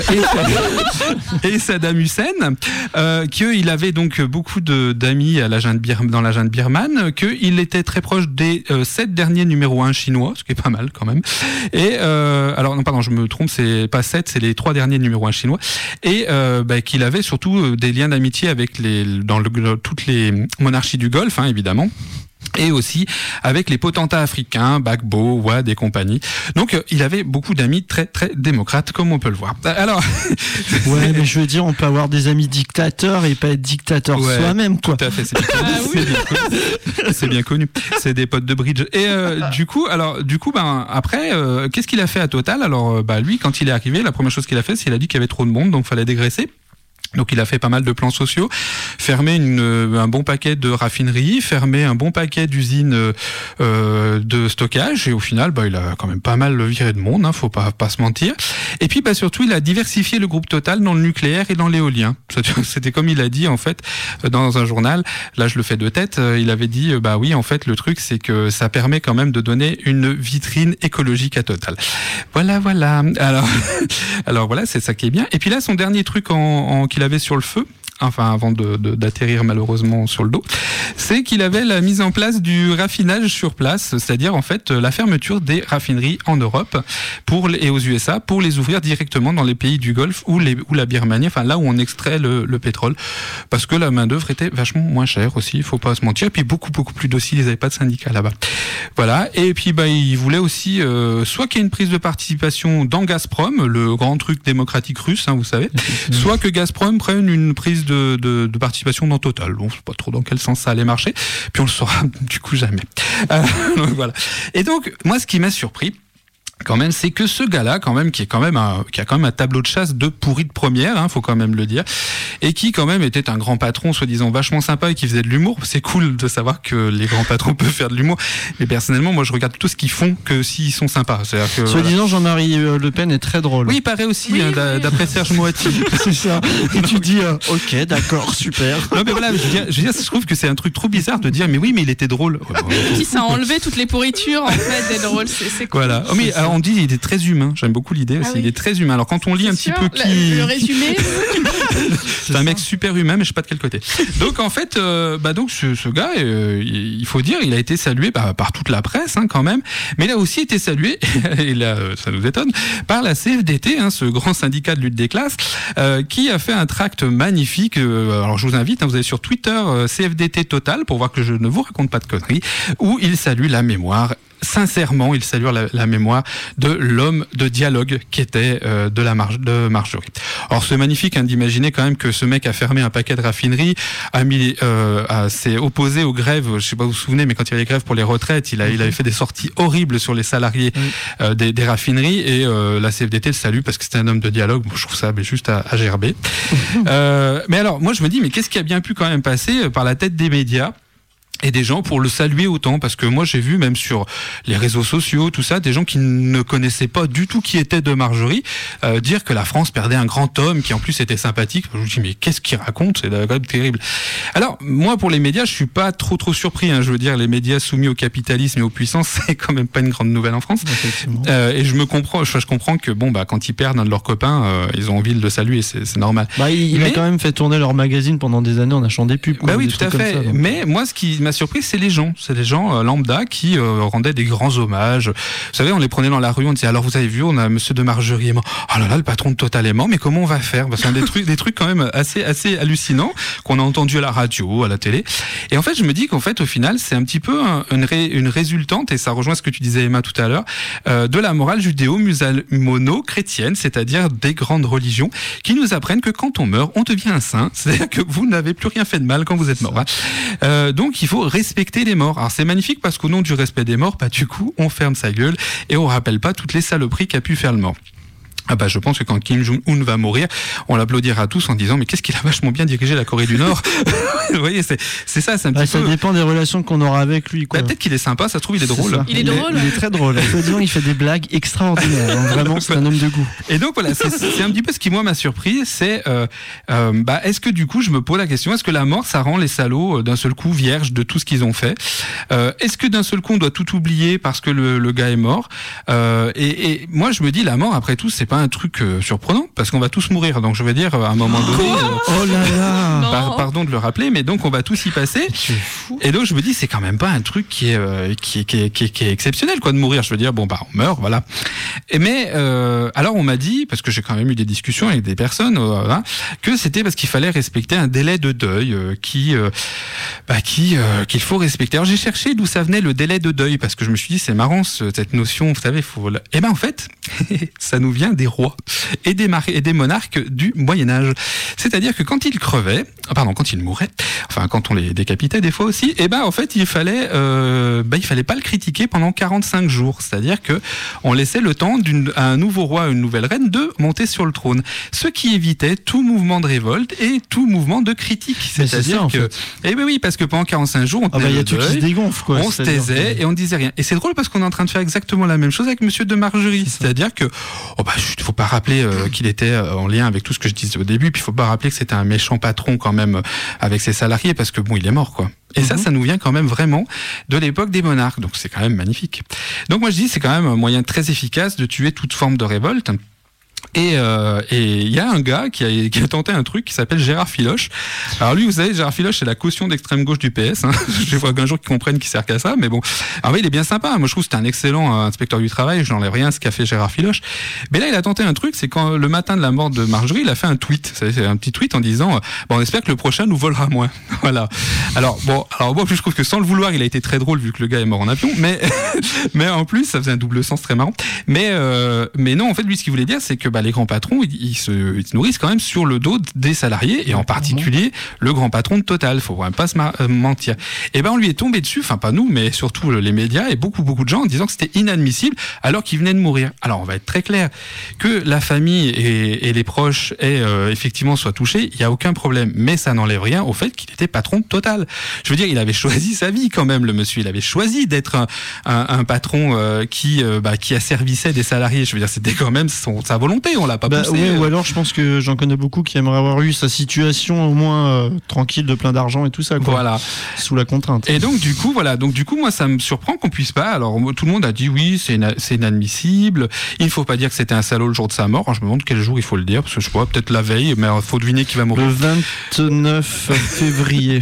Et Saddam Hussein, qu'il avait donc beaucoup d'amis dans la junte birmane, qu'il était très proche des 7 derniers numéro 1 chinois, ce qui est pas mal quand même. Et alors non pardon, je me trompe, c'est pas 7, c'est les 3 derniers numéro 1 chinois. Et qu'il avait surtout des liens d'amitié avec toutes les monarchies du Golfe, hein, évidemment. Et aussi avec les potentats africains, Gbagbo, Wade et compagnie. Donc il avait beaucoup d'amis très très démocrates, comme on peut le voir. Alors, ouais, mais je veux dire, on peut avoir des amis dictateurs et pas être dictateur soi-même, quoi. Tout à fait, c'est bien connu. C'est des potes de bridge. Et du coup, après, qu'est-ce qu'il a fait à Total? Alors, lui, quand il est arrivé, la première chose qu'il a fait, c'est qu'il a dit qu'il y avait trop de monde, donc fallait dégraisser. Donc il a fait pas mal de plans sociaux, fermé un bon paquet de raffineries, fermé un bon paquet d'usines de stockage, et au final il a quand même pas mal viré de monde, hein, faut pas se mentir. Et puis surtout il a diversifié le groupe Total dans le nucléaire et dans l'éolien. C'était comme il a dit en fait dans un journal, là je le fais de tête, il avait dit oui en fait le truc c'est que ça permet quand même de donner une vitrine écologique à Total. Voilà. Alors voilà, c'est ça qui est bien. Et puis là son dernier truc qu'il avait sur le feu, enfin avant d'atterrir malheureusement sur le dos, c'est qu'il avait la mise en place du raffinage sur place, c'est-à-dire en fait la fermeture des raffineries en Europe et aux USA pour les ouvrir directement dans les pays du Golfe ou la Birmanie, enfin là où on extrait le pétrole, parce que la main-d'œuvre était vachement moins chère aussi, il faut pas se mentir, et puis beaucoup plus docile, ils n'avaient pas de syndicats là-bas. Voilà, et puis il voulait aussi soit qu'il y ait une prise de participation dans Gazprom, le grand truc démocratique russe, hein, vous savez, soit que Gazprom prenne une prise de participation dans Total. Bon, je sais pas trop dans quel sens ça allait marcher, puis on le saura du coup jamais. Donc voilà. Et donc moi, ce qui m'a surpris quand même, c'est que ce gars-là, quand même, qui a quand même un tableau de chasse de pourri de première, faut quand même le dire, et qui quand même était un grand patron, soi-disant vachement sympa et qui faisait de l'humour. C'est cool de savoir que les grands patrons peuvent faire de l'humour, mais personnellement, moi, je regarde tout ce qu'ils font que s'ils sont sympas. C'est-à-dire que, soi-disant, Jean-Marie Le Pen est très drôle. Oui, il paraît aussi, d'après Serge Moati. C'est ça. Et tu dis, ok, d'accord, super. Non, mais voilà, je veux dire, je trouve que c'est un truc trop bizarre de dire, mais oui, mais il était drôle. Qui ça a enlevé toutes les pourritures, en fait, des drôles. C'est cool. Voilà. Oh, mais alors, on dit il est très humain. J'aime beaucoup l'idée aussi. Oui. Il est très humain. Alors quand on lit un petit peu le résumé, c'est un mec super humain, mais je sais pas de quel côté. Donc en fait, donc ce gars, il faut dire, il a été salué par toute la presse quand même, mais il a aussi été salué, et là ça nous étonne, par la CFDT, ce grand syndicat de lutte des classes, qui a fait un tract magnifique. Alors je vous invite, vous allez sur Twitter CFDT Total pour voir que je ne vous raconte pas de conneries, où il salue la mémoire. Sincèrement, il salue la mémoire de l'homme de dialogue qui était de Marjorie. Alors c'est magnifique d'imaginer quand même que ce mec a fermé un paquet de raffineries, s'est opposé aux grèves. Je sais pas si vous vous souvenez, mais quand il y avait les grèves pour les retraites, il avait fait des sorties horribles sur les salariés des raffineries, et la CFDT le salue parce que c'était un homme de dialogue. Bon, je trouve ça juste à gerber. Mais alors, moi je me dis, mais qu'est-ce qui a bien pu quand même passer par la tête des médias et des gens pour le saluer autant, parce que moi j'ai vu même sur les réseaux sociaux, tout ça, des gens qui ne connaissaient pas du tout qui était de Marjorie dire que la France perdait un grand homme qui en plus était sympathique. Je me dis, mais qu'est-ce qu'il raconte? C'est quand même terrible. Alors moi, pour les médias, je suis pas trop surpris, je veux dire, les médias soumis au capitalisme et aux puissances, c'est quand même pas une grande nouvelle en France. Et je comprends que quand ils perdent un de leurs copains, ils ont envie de le saluer, c'est normal. Il a quand même fait tourner leur magazine pendant des années en achetant des pubs. Oui, tout à fait. Ça, mais moi, ce qui m'a surpris, c'est les gens. C'est les gens lambda qui rendaient des grands hommages. Vous savez, on les prenait dans la rue, on disait, alors vous avez vu, on a monsieur de Margerie est mort. Oh là là, le patron de Total est mort, mais comment on va faire? C'est des trucs quand même assez hallucinants qu'on a entendu à la radio, à la télé. Et en fait, je me dis qu'en fait, au final, c'est un petit peu une résultante, et ça rejoint ce que tu disais, Emma, tout à l'heure, de la morale judéo-musulmano-chrétienne, c'est-à-dire des grandes religions qui nous apprennent que quand on meurt, on devient un saint. C'est-à-dire que vous n'avez plus rien fait de mal quand vous êtes mort. Donc, il faut respecter les morts. Alors, c'est magnifique parce qu'au nom du respect des morts, du coup, on ferme sa gueule et on rappelle pas toutes les saloperies qu'a pu faire le mort. Je pense que quand Kim Jong-un va mourir, on l'applaudira tous en disant, mais qu'est-ce qu'il a vachement bien dirigé la Corée du Nord. Vous voyez, c'est ça, c'est un petit peu... Ça dépend des relations qu'on aura avec lui, quoi. Peut-être qu'il est sympa, ça se trouve, il est drôle. Il est drôle. Il est très drôle. Disons, il fait des blagues extraordinaires. Vraiment, c'est un homme de goût. Et donc, voilà, c'est un petit peu ce qui, moi, m'a surpris, c'est, est-ce que, du coup, je me pose la question, est-ce que la mort, ça rend les salauds, d'un seul coup, vierges de tout ce qu'ils ont fait? Est-ce que, d'un seul coup, on doit tout oublier parce que le gars est mort? Et moi, je me dis, la mort, après tout, c'est pas un truc surprenant, parce qu'on va tous mourir. Donc je veux dire, à un moment donné, oh là là, pardon de le rappeler, mais donc on va tous y passer. Et donc je me dis, c'est quand même pas un truc qui est exceptionnel, quoi, de mourir. Je veux dire, on meurt, voilà. Mais alors on m'a dit, parce que j'ai quand même eu des discussions avec des personnes, que c'était parce qu'il fallait respecter un délai de deuil qu'il faut respecter. Alors j'ai cherché d'où ça venait le délai de deuil, parce que je me suis dit, c'est marrant cette notion, vous savez, en fait, ça nous vient des rois et des monarques du Moyen-Âge. C'est-à-dire que quand ils mouraient, quand on les décapitait des fois aussi, en fait, il fallait pas le critiquer pendant 45 jours. C'est-à-dire que on laissait le temps à un nouveau roi, une nouvelle reine de monter sur le trône. Ce qui évitait tout mouvement de révolte et tout mouvement de critique. C'est-à-dire que, oui, parce que pendant 45 jours, on tenait le deuil, on se taisait et on disait rien. Et c'est drôle parce qu'on est en train de faire exactement la même chose avec monsieur de Margerie. C'est-à-dire que, faut pas rappeler qu'il était en lien avec tout ce que je disais au début, puis il faut pas rappeler que c'était un méchant patron quand même avec ses salariés, parce que il est mort, quoi. Et ça nous vient quand même vraiment de l'époque des monarques, donc c'est quand même magnifique. Donc moi je dis, c'est quand même un moyen très efficace de tuer toute forme de révolte. Et il y a un gars qui a tenté un truc qui s'appelle Gérard Filoche. Alors lui, vous savez, Gérard Filoche, c'est la caution d'extrême gauche du PS. Je vois qu'un jour qu'ils comprennent qu'il sert qu'à ça, mais bon. Alors il est bien sympa. Moi, je trouve que c'était un excellent inspecteur du travail. Je n'enlève rien à ce qu'a fait Gérard Filoche. Mais là, il a tenté un truc, c'est quand le matin de la mort de Marjorie, il a fait un tweet. C'est un petit tweet en disant, on espère que le prochain nous volera moins. Voilà. Alors moi, je trouve que sans le vouloir, il a été très drôle vu que le gars est mort en avion. Mais en plus, ça faisait un double sens très marrant. Mais non, en fait, lui, ce qu'il voulait dire, c'est que que les grands patrons, ils se nourrissent quand même sur le dos des salariés, et en particulier le grand patron de Total. Faut quand même pas se mentir. Et on lui est tombé dessus, enfin pas nous, mais surtout les médias et beaucoup de gens en disant que c'était inadmissible alors qu'il venait de mourir. Alors on va être très clair, que la famille et les proches effectivement soient touchés, il y a aucun problème, mais ça n'enlève rien au fait qu'il était patron de Total. Je veux dire, il avait choisi sa vie quand même, le monsieur. Il avait choisi d'être un patron qui asservissait des salariés. Je veux dire, c'était quand même sa volonté. On l'a pas poussé. Oui, ou alors je pense que j'en connais beaucoup qui aimeraient avoir eu sa situation au moins tranquille, de plein d'argent et tout ça, quoi. Voilà. Sous la contrainte. Et donc du coup, moi ça me surprend qu'on puisse pas. Alors tout le monde a dit oui, c'est inadmissible. Il ne faut pas dire que c'était un salaud le jour de sa mort. Alors, je me demande quel jour il faut le dire, parce que je vois peut-être la veille, mais il faut deviner qu'il va mourir. Le 29 février.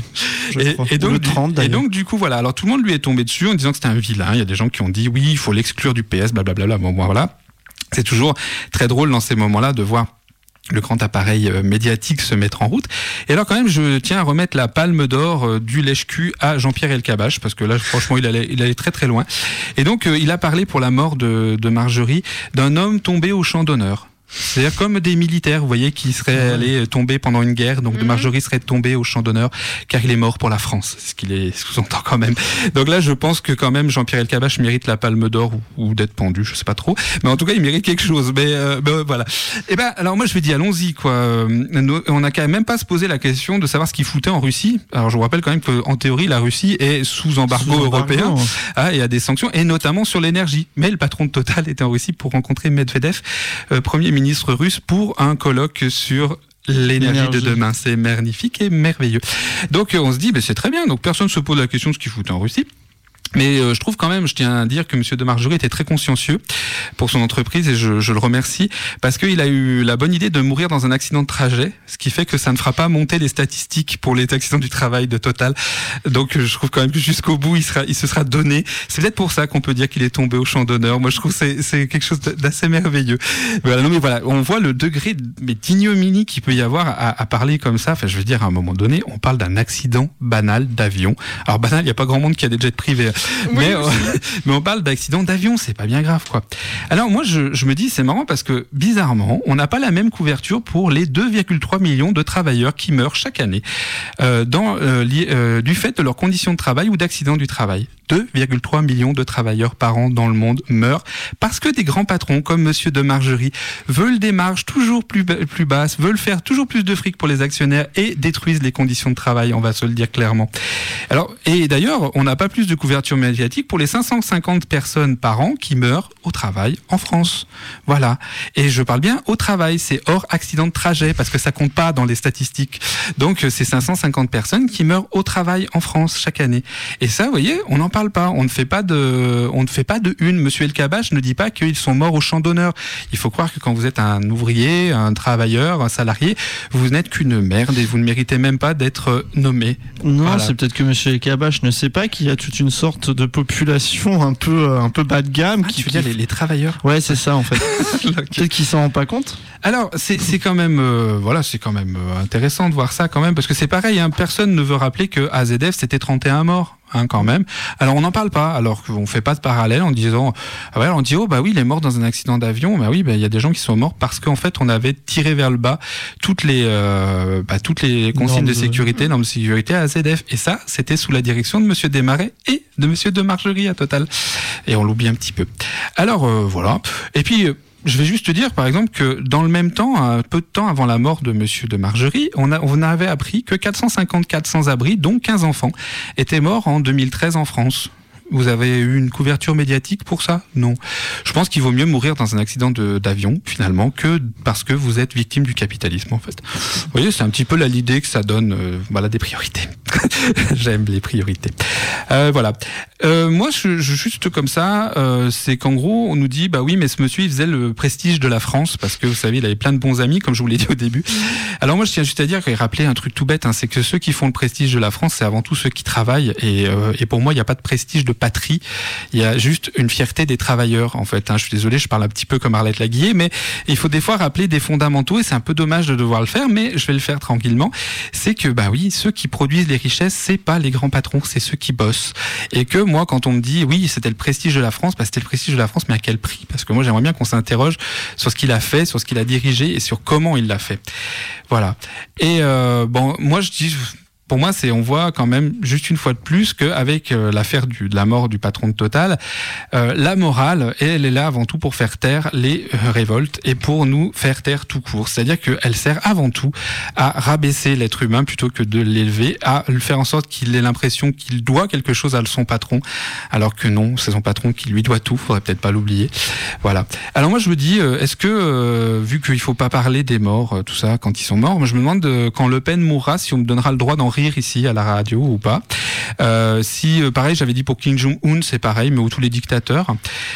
Et donc, le 30 d'ailleurs. Et donc du coup alors tout le monde lui est tombé dessus en disant que c'était un vilain. Il y a des gens qui ont dit oui, il faut l'exclure du PS, blablabla. Bon, voilà. C'est toujours très drôle dans ces moments-là de voir le grand appareil médiatique se mettre en route. Et alors quand même, je tiens à remettre la palme d'or du lèche-cul à Jean-Pierre Elkabbach, parce que là, franchement, il allait très très loin. Et donc, il a parlé pour la mort de Marjorie d'un homme tombé au champ d'honneur. C'est-à-dire comme des militaires, vous voyez, qui seraient allés tomber pendant une guerre. Donc, de Marjorie serait tombé au champ d'honneur car il est mort pour la France. C'est ce qu'il sous-entend quand même. Donc là, je pense que quand même Jean-Pierre Elkabbach mérite la palme d'or ou d'être pendu, je sais pas trop. Mais en tout cas, il mérite quelque chose. Mais voilà. Et alors moi, je me dis, allons-y, quoi. On n'a quand même pas se poser la question de savoir ce qu'il foutait en Russie. Alors, je vous rappelle quand même qu'en théorie, la Russie est sous embargo européen et a des sanctions, et notamment sur l'énergie. Mais le patron de Total était en Russie pour rencontrer Medvedev, premier ministre russe, pour un colloque sur l'énergie de demain. C'est magnifique et merveilleux. Donc on se dit, c'est très bien. Donc personne ne se pose la question de ce qu'il foutait en Russie. Mais je trouve quand même, je tiens à dire que Monsieur de Margerie était très consciencieux pour son entreprise, et je le remercie, parce qu'il a eu la bonne idée de mourir dans un accident de trajet, ce qui fait que ça ne fera pas monter les statistiques pour les accidents du travail de Total. Donc je trouve quand même que jusqu'au bout, il se sera donné. C'est peut-être pour ça qu'on peut dire qu'il est tombé au champ d'honneur. Moi, je trouve que c'est quelque chose d'assez merveilleux. Voilà, non mais voilà, on voit le degré d'ignominie qu'il peut y avoir à parler comme ça. Enfin, je veux dire, à un moment donné, on parle d'un accident banal d'avion. Alors banal, il n'y a pas grand monde qui a des jets privés. Mais on parle d'accident d'avion, c'est pas bien grave, quoi. Alors moi, je me dis, c'est marrant parce que bizarrement, on n'a pas la même couverture pour les 2,3 millions de travailleurs qui meurent chaque année du fait de leurs conditions de travail ou d'accidents du travail. 2,3 millions de travailleurs par an dans le monde meurent parce que des grands patrons comme Monsieur de Margerie veulent des marges toujours plus basses, veulent faire toujours plus de fric pour les actionnaires et détruisent les conditions de travail, on va se le dire clairement. Alors, et d'ailleurs, on n'a pas plus de couverture médiatique pour les 550 personnes par an qui meurent au travail en France. Voilà. Et je parle bien au travail, c'est hors accident de trajet parce que ça compte pas dans les statistiques. Donc, c'est 550 personnes qui meurent au travail en France chaque année. Et ça, vous voyez, on n'en parle pas. On ne fait pas de une. Monsieur Elkabbach ne dit pas qu'ils sont morts au champ d'honneur. Il faut croire que quand vous êtes un ouvrier, un travailleur, un salarié, vous n'êtes qu'une merde et vous ne méritez même pas d'être nommé. Non, voilà. C'est peut-être que Monsieur Elkabbach ne sait pas qu'il y a toute une sorte de population un peu bas de gamme. Tu veux dire les travailleurs? Ouais, c'est ça en fait. Peut-être qu'ils s'en rendent pas compte. Alors c'est quand même c'est quand même intéressant de voir ça quand même, parce que c'est pareil, hein, personne ne veut rappeler que AZF c'était 31 morts. Quand même. Alors on n'en parle pas, alors qu'on fait pas de parallèle en disant on dit oui, il est mort dans un accident d'avion. Oui, il y a des gens qui sont morts parce qu'en fait on avait tiré vers le bas toutes les consignes de sécurité, normes de sécurité à AZF, et ça c'était sous la direction de Monsieur Desmarais et de Monsieur de Margerie à Total, et on l'oublie un petit peu. Alors voilà. Et puis je vais juste te dire, par exemple, que dans le même temps, un peu de temps avant la mort de Monsieur de Margerie, on avait appris que 454 sans-abri, dont 15 enfants, étaient morts en 2013 en France. Vous avez eu une couverture médiatique pour ça? Non. Je pense qu'il vaut mieux mourir dans un accident d'avion, finalement, que parce que vous êtes victime du capitalisme, en fait. Vous voyez, c'est un petit peu l'idée que ça donne, des priorités. J'aime les priorités. Voilà. Moi, juste comme ça, c'est qu'en gros, on nous dit, mais ce monsieur, il faisait le prestige de la France, parce que, vous savez, il avait plein de bons amis, comme je vous l'ai dit au début. Alors moi, je tiens juste à dire, et rappeler un truc tout bête, c'est que ceux qui font le prestige de la France, c'est avant tout ceux qui travaillent, et pour moi, il n'y a pas de prestige de patrie. Il y a juste une fierté des travailleurs, en fait. Je suis désolé, je parle un petit peu comme Arlette Laguillet, mais il faut des fois rappeler des fondamentaux, et c'est un peu dommage de devoir le faire, mais je vais le faire tranquillement. C'est que, oui, ceux qui produisent les richesses, c'est pas les grands patrons, c'est ceux qui bossent. Et que moi, quand on me dit, oui, c'était le prestige de la France, c'était le prestige de la France, mais à quel prix? Parce que moi, j'aimerais bien qu'on s'interroge sur ce qu'il a fait, sur ce qu'il a dirigé et sur comment il l'a fait. Voilà. Et moi, je dis... Pour moi, on voit quand même juste une fois de plus qu'avec l'affaire de la mort du patron de Total, la morale, elle est là avant tout pour faire taire les révoltes et pour nous faire taire tout court. C'est-à-dire qu'elle sert avant tout à rabaisser l'être humain plutôt que de l'élever, à le faire en sorte qu'il ait l'impression qu'il doit quelque chose à son patron, alors que non, c'est son patron qui lui doit tout. Faudrait peut-être pas l'oublier. Voilà. Alors moi, je me dis, est-ce que vu qu'il faut pas parler des morts, tout ça, quand ils sont morts, moi je me demande quand Le Pen mourra, si on me donnera le droit d'en rire ici à la radio ou pas. Si pareil, j'avais dit pour Kim Jong-un, c'est pareil, mais ou tous les dictateurs.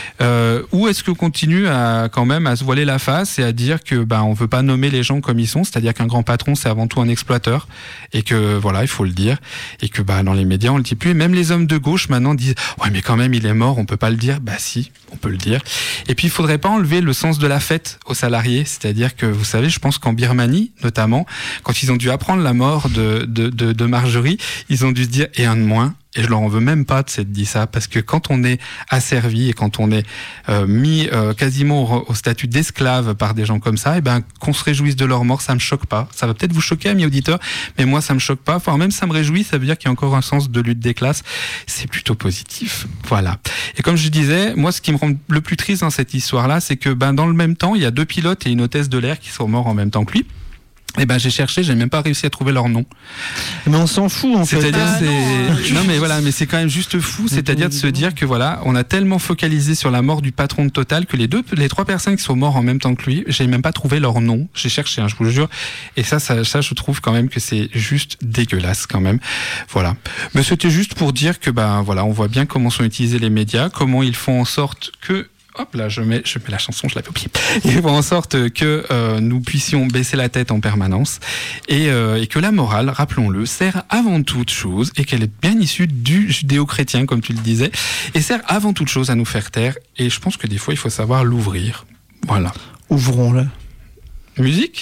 Ou est-ce qu'on continue quand même à se voiler la face et à dire que on veut pas nommer les gens comme ils sont, c'est-à-dire qu'un grand patron c'est avant tout un exploiteur et que voilà, il faut le dire, et que dans les médias on le dit plus. Et même les hommes de gauche maintenant disent ouais mais quand même il est mort, on peut pas le dire. Si, on peut le dire. Et puis il faudrait pas enlever le sens de la fête aux salariés, c'est-à-dire que vous savez, je pense qu'en Birmanie notamment, quand ils ont dû apprendre la mort de Marjorie, ils ont dû se dire et un de moins. Et je leur en veux même pas de s'être dit ça, parce que quand on est asservi et quand on est mis quasiment au statut d'esclave par des gens comme ça, qu'on se réjouisse de leur mort, ça me choque pas. Ça va peut-être vous choquer, amis auditeurs, mais moi ça me choque pas. Enfin, même ça me réjouit, ça veut dire qu'il y a encore un sens de lutte des classes. C'est plutôt positif. Voilà. Et comme je disais, moi ce qui me rend le plus triste dans cette histoire-là, c'est que dans le même temps, il y a 2 pilotes et une hôtesse de l'air qui sont morts en même temps que lui. Et j'ai cherché, j'ai même pas réussi à trouver leur nom. Mais on s'en fout en fait. C'est-à-dire non mais voilà, mais c'est quand même juste fou, c'est-à-dire de se dire que voilà, on a tellement focalisé sur la mort du patron de Total que les 3 personnes qui sont mortes en même temps que lui, j'ai même pas trouvé leur nom. J'ai cherché, je vous le jure. Et ça je trouve quand même que c'est juste dégueulasse quand même. Voilà. Mais c'était juste pour dire que voilà, on voit bien comment sont utilisés les médias, comment ils font en sorte que hop là, je mets la chanson, je l'avais oubliée. Ils font en sorte que nous puissions baisser la tête en permanence et que la morale, rappelons-le, sert avant toute chose et qu'elle est bien issue du judéo-chrétien, comme tu le disais, et sert avant toute chose à nous faire taire. Et je pense que des fois, il faut savoir l'ouvrir. Voilà. Ouvrons-le. Musique ?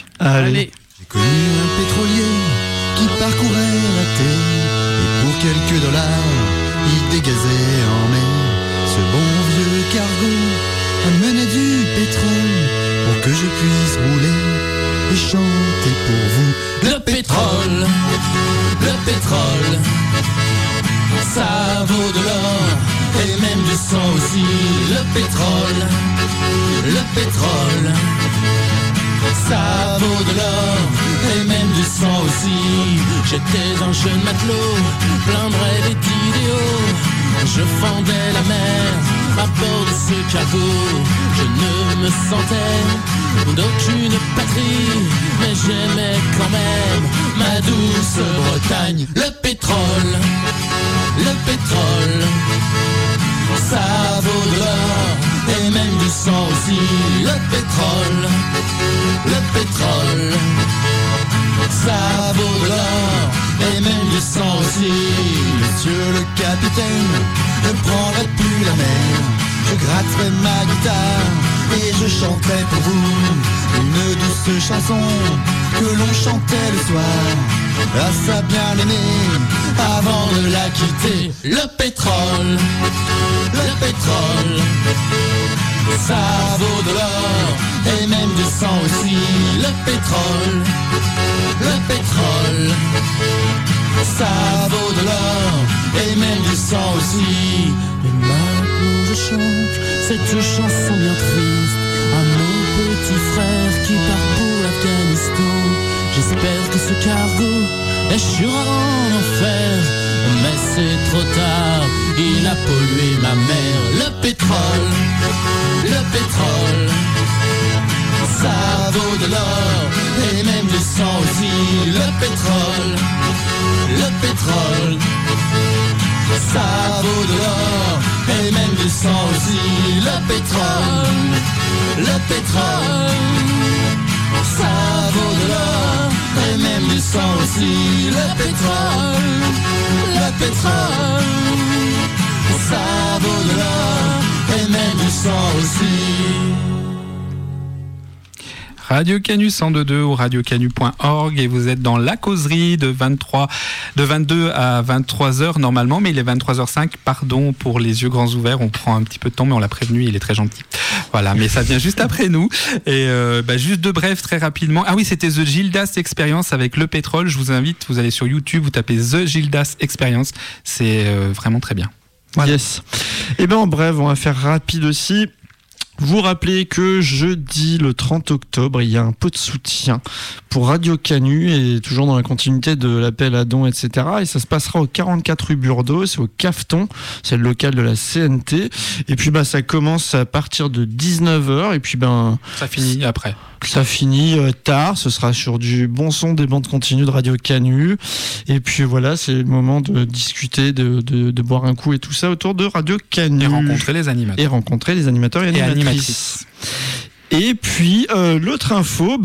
Allez. J'ai connu un pétrolier qui parcourait la terre et pour quelques dollars, il dégazait en mer. Ce bon vieux cargo amenait du pétrole pour que je puisse rouler et chanter pour vous. Le pétrole, ça vaut de l'or et même du sang aussi. Le pétrole, ça vaut de l'or et même du sang aussi. J'étais un jeune matelot, plein de rêves et d'idéaux. Je fendais la mer à bord de ce cargo. Je ne me sentais d'aucune patrie, mais j'aimais quand même ma douce Bretagne. Le pétrole, ça vaut de l'or et même du sang aussi. Le pétrole, ça vaut de l'or et même du sang aussi. Monsieur le capitaine, ne prendrai plus la mer. Je gratterai ma guitare et je chanterai pour vous une douce chanson que l'on chantait le soir à sa bien-aimée avant de la quitter. Le pétrole, ça vaut de l'or et même du sang aussi. Le pétrole, ça vaut de l'or et même du sang aussi. Et maintenant je chante cette chanson bien triste à mon petit frère qui part pour l'Afghanistan. J'espère que ce cargo échouera en enfer, mais c'est trop tard, il a pollué ma mère. Le pétrole, ça vaut de l'or et même du sang aussi. Le pétrole, ça vaut de l'or et même du sang aussi. Le pétrole, ça vaut de l'or et même du sang aussi. Le pétrole, ça sens aussi. Radio Canu 102.2 ou radiocanu.org et vous êtes dans la causerie de 22 à 23h normalement, mais il est 23h05, pardon pour les yeux grands ouverts, on prend un petit peu de temps mais on l'a prévenu, il est très gentil. Voilà, mais ça vient juste après nous et juste de bref très rapidement. Ah oui, c'était The Gildas Experience avec Le Pétrole, je vous invite, vous allez sur YouTube, vous tapez The Gildas Experience, c'est vraiment très bien. Voilà. Yes. Et en bref, on va faire rapide aussi. Vous rappelez que jeudi le 30 octobre, il y a un pot de soutien pour Radio Canu et toujours dans la continuité de l'appel à dons, etc. Et ça se passera au 44 rue Burdeau, c'est au Cafeton, c'est le local de la CNT. Et puis ça commence à partir de 19h et puis ça finit après. Ça finit tard, ce sera sur du bon son des bandes continues de Radio Canu. Et puis voilà, c'est le moment de discuter, de boire un coup et tout ça autour de Radio Canu. Et rencontrer les animateurs. Et animatrices. Et puis, l'autre info,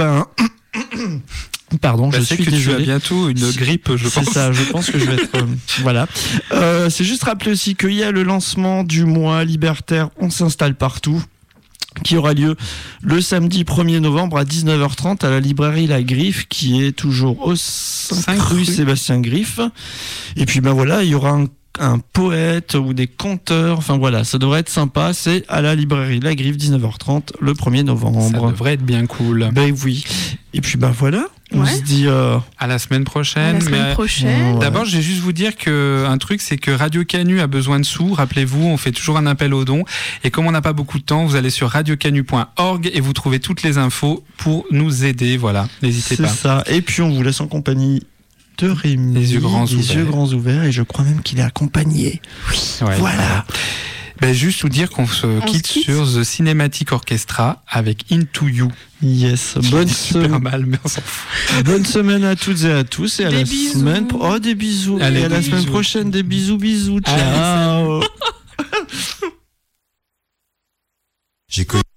pardon, je sais que tu as bientôt une grippe, je pense. C'est ça, je pense que je vais être... voilà. C'est juste rappeler aussi qu'il y a le lancement du mois libertaire On s'installe partout, qui aura lieu le samedi 1er novembre à 19h30 à la librairie La Griffe, qui est toujours au 5 rue Sébastien Griffe. Et puis voilà, il y aura un poète ou des conteurs, enfin voilà, ça devrait être sympa, c'est à la librairie La Griffe, 19h30 le 1er novembre. Ça devrait être bien cool. Oui. Et puis voilà, on se dit à la semaine prochaine. D'abord, je vais juste vous dire qu'un truc, c'est que Radio Canu a besoin de sous. Rappelez-vous, on fait toujours un appel aux dons. Et comme on n'a pas beaucoup de temps, vous allez sur radiocanu.org et vous trouvez toutes les infos pour nous aider. Voilà, n'hésitez pas. C'est ça. Et puis on vous laisse en compagnie de Rémi, les yeux grands ouverts, et je crois même qu'il est accompagné. Oui. Ouais, voilà. Juste vous dire qu'on se quitte sur The Cinematic Orchestra avec Into You. Yes, super mal, mais on s'en fout. Bonne semaine à toutes et à tous et à la semaine. Oh, des bisous. Allez, et à la semaine prochaine, des bisous. Ciao. J'ai connu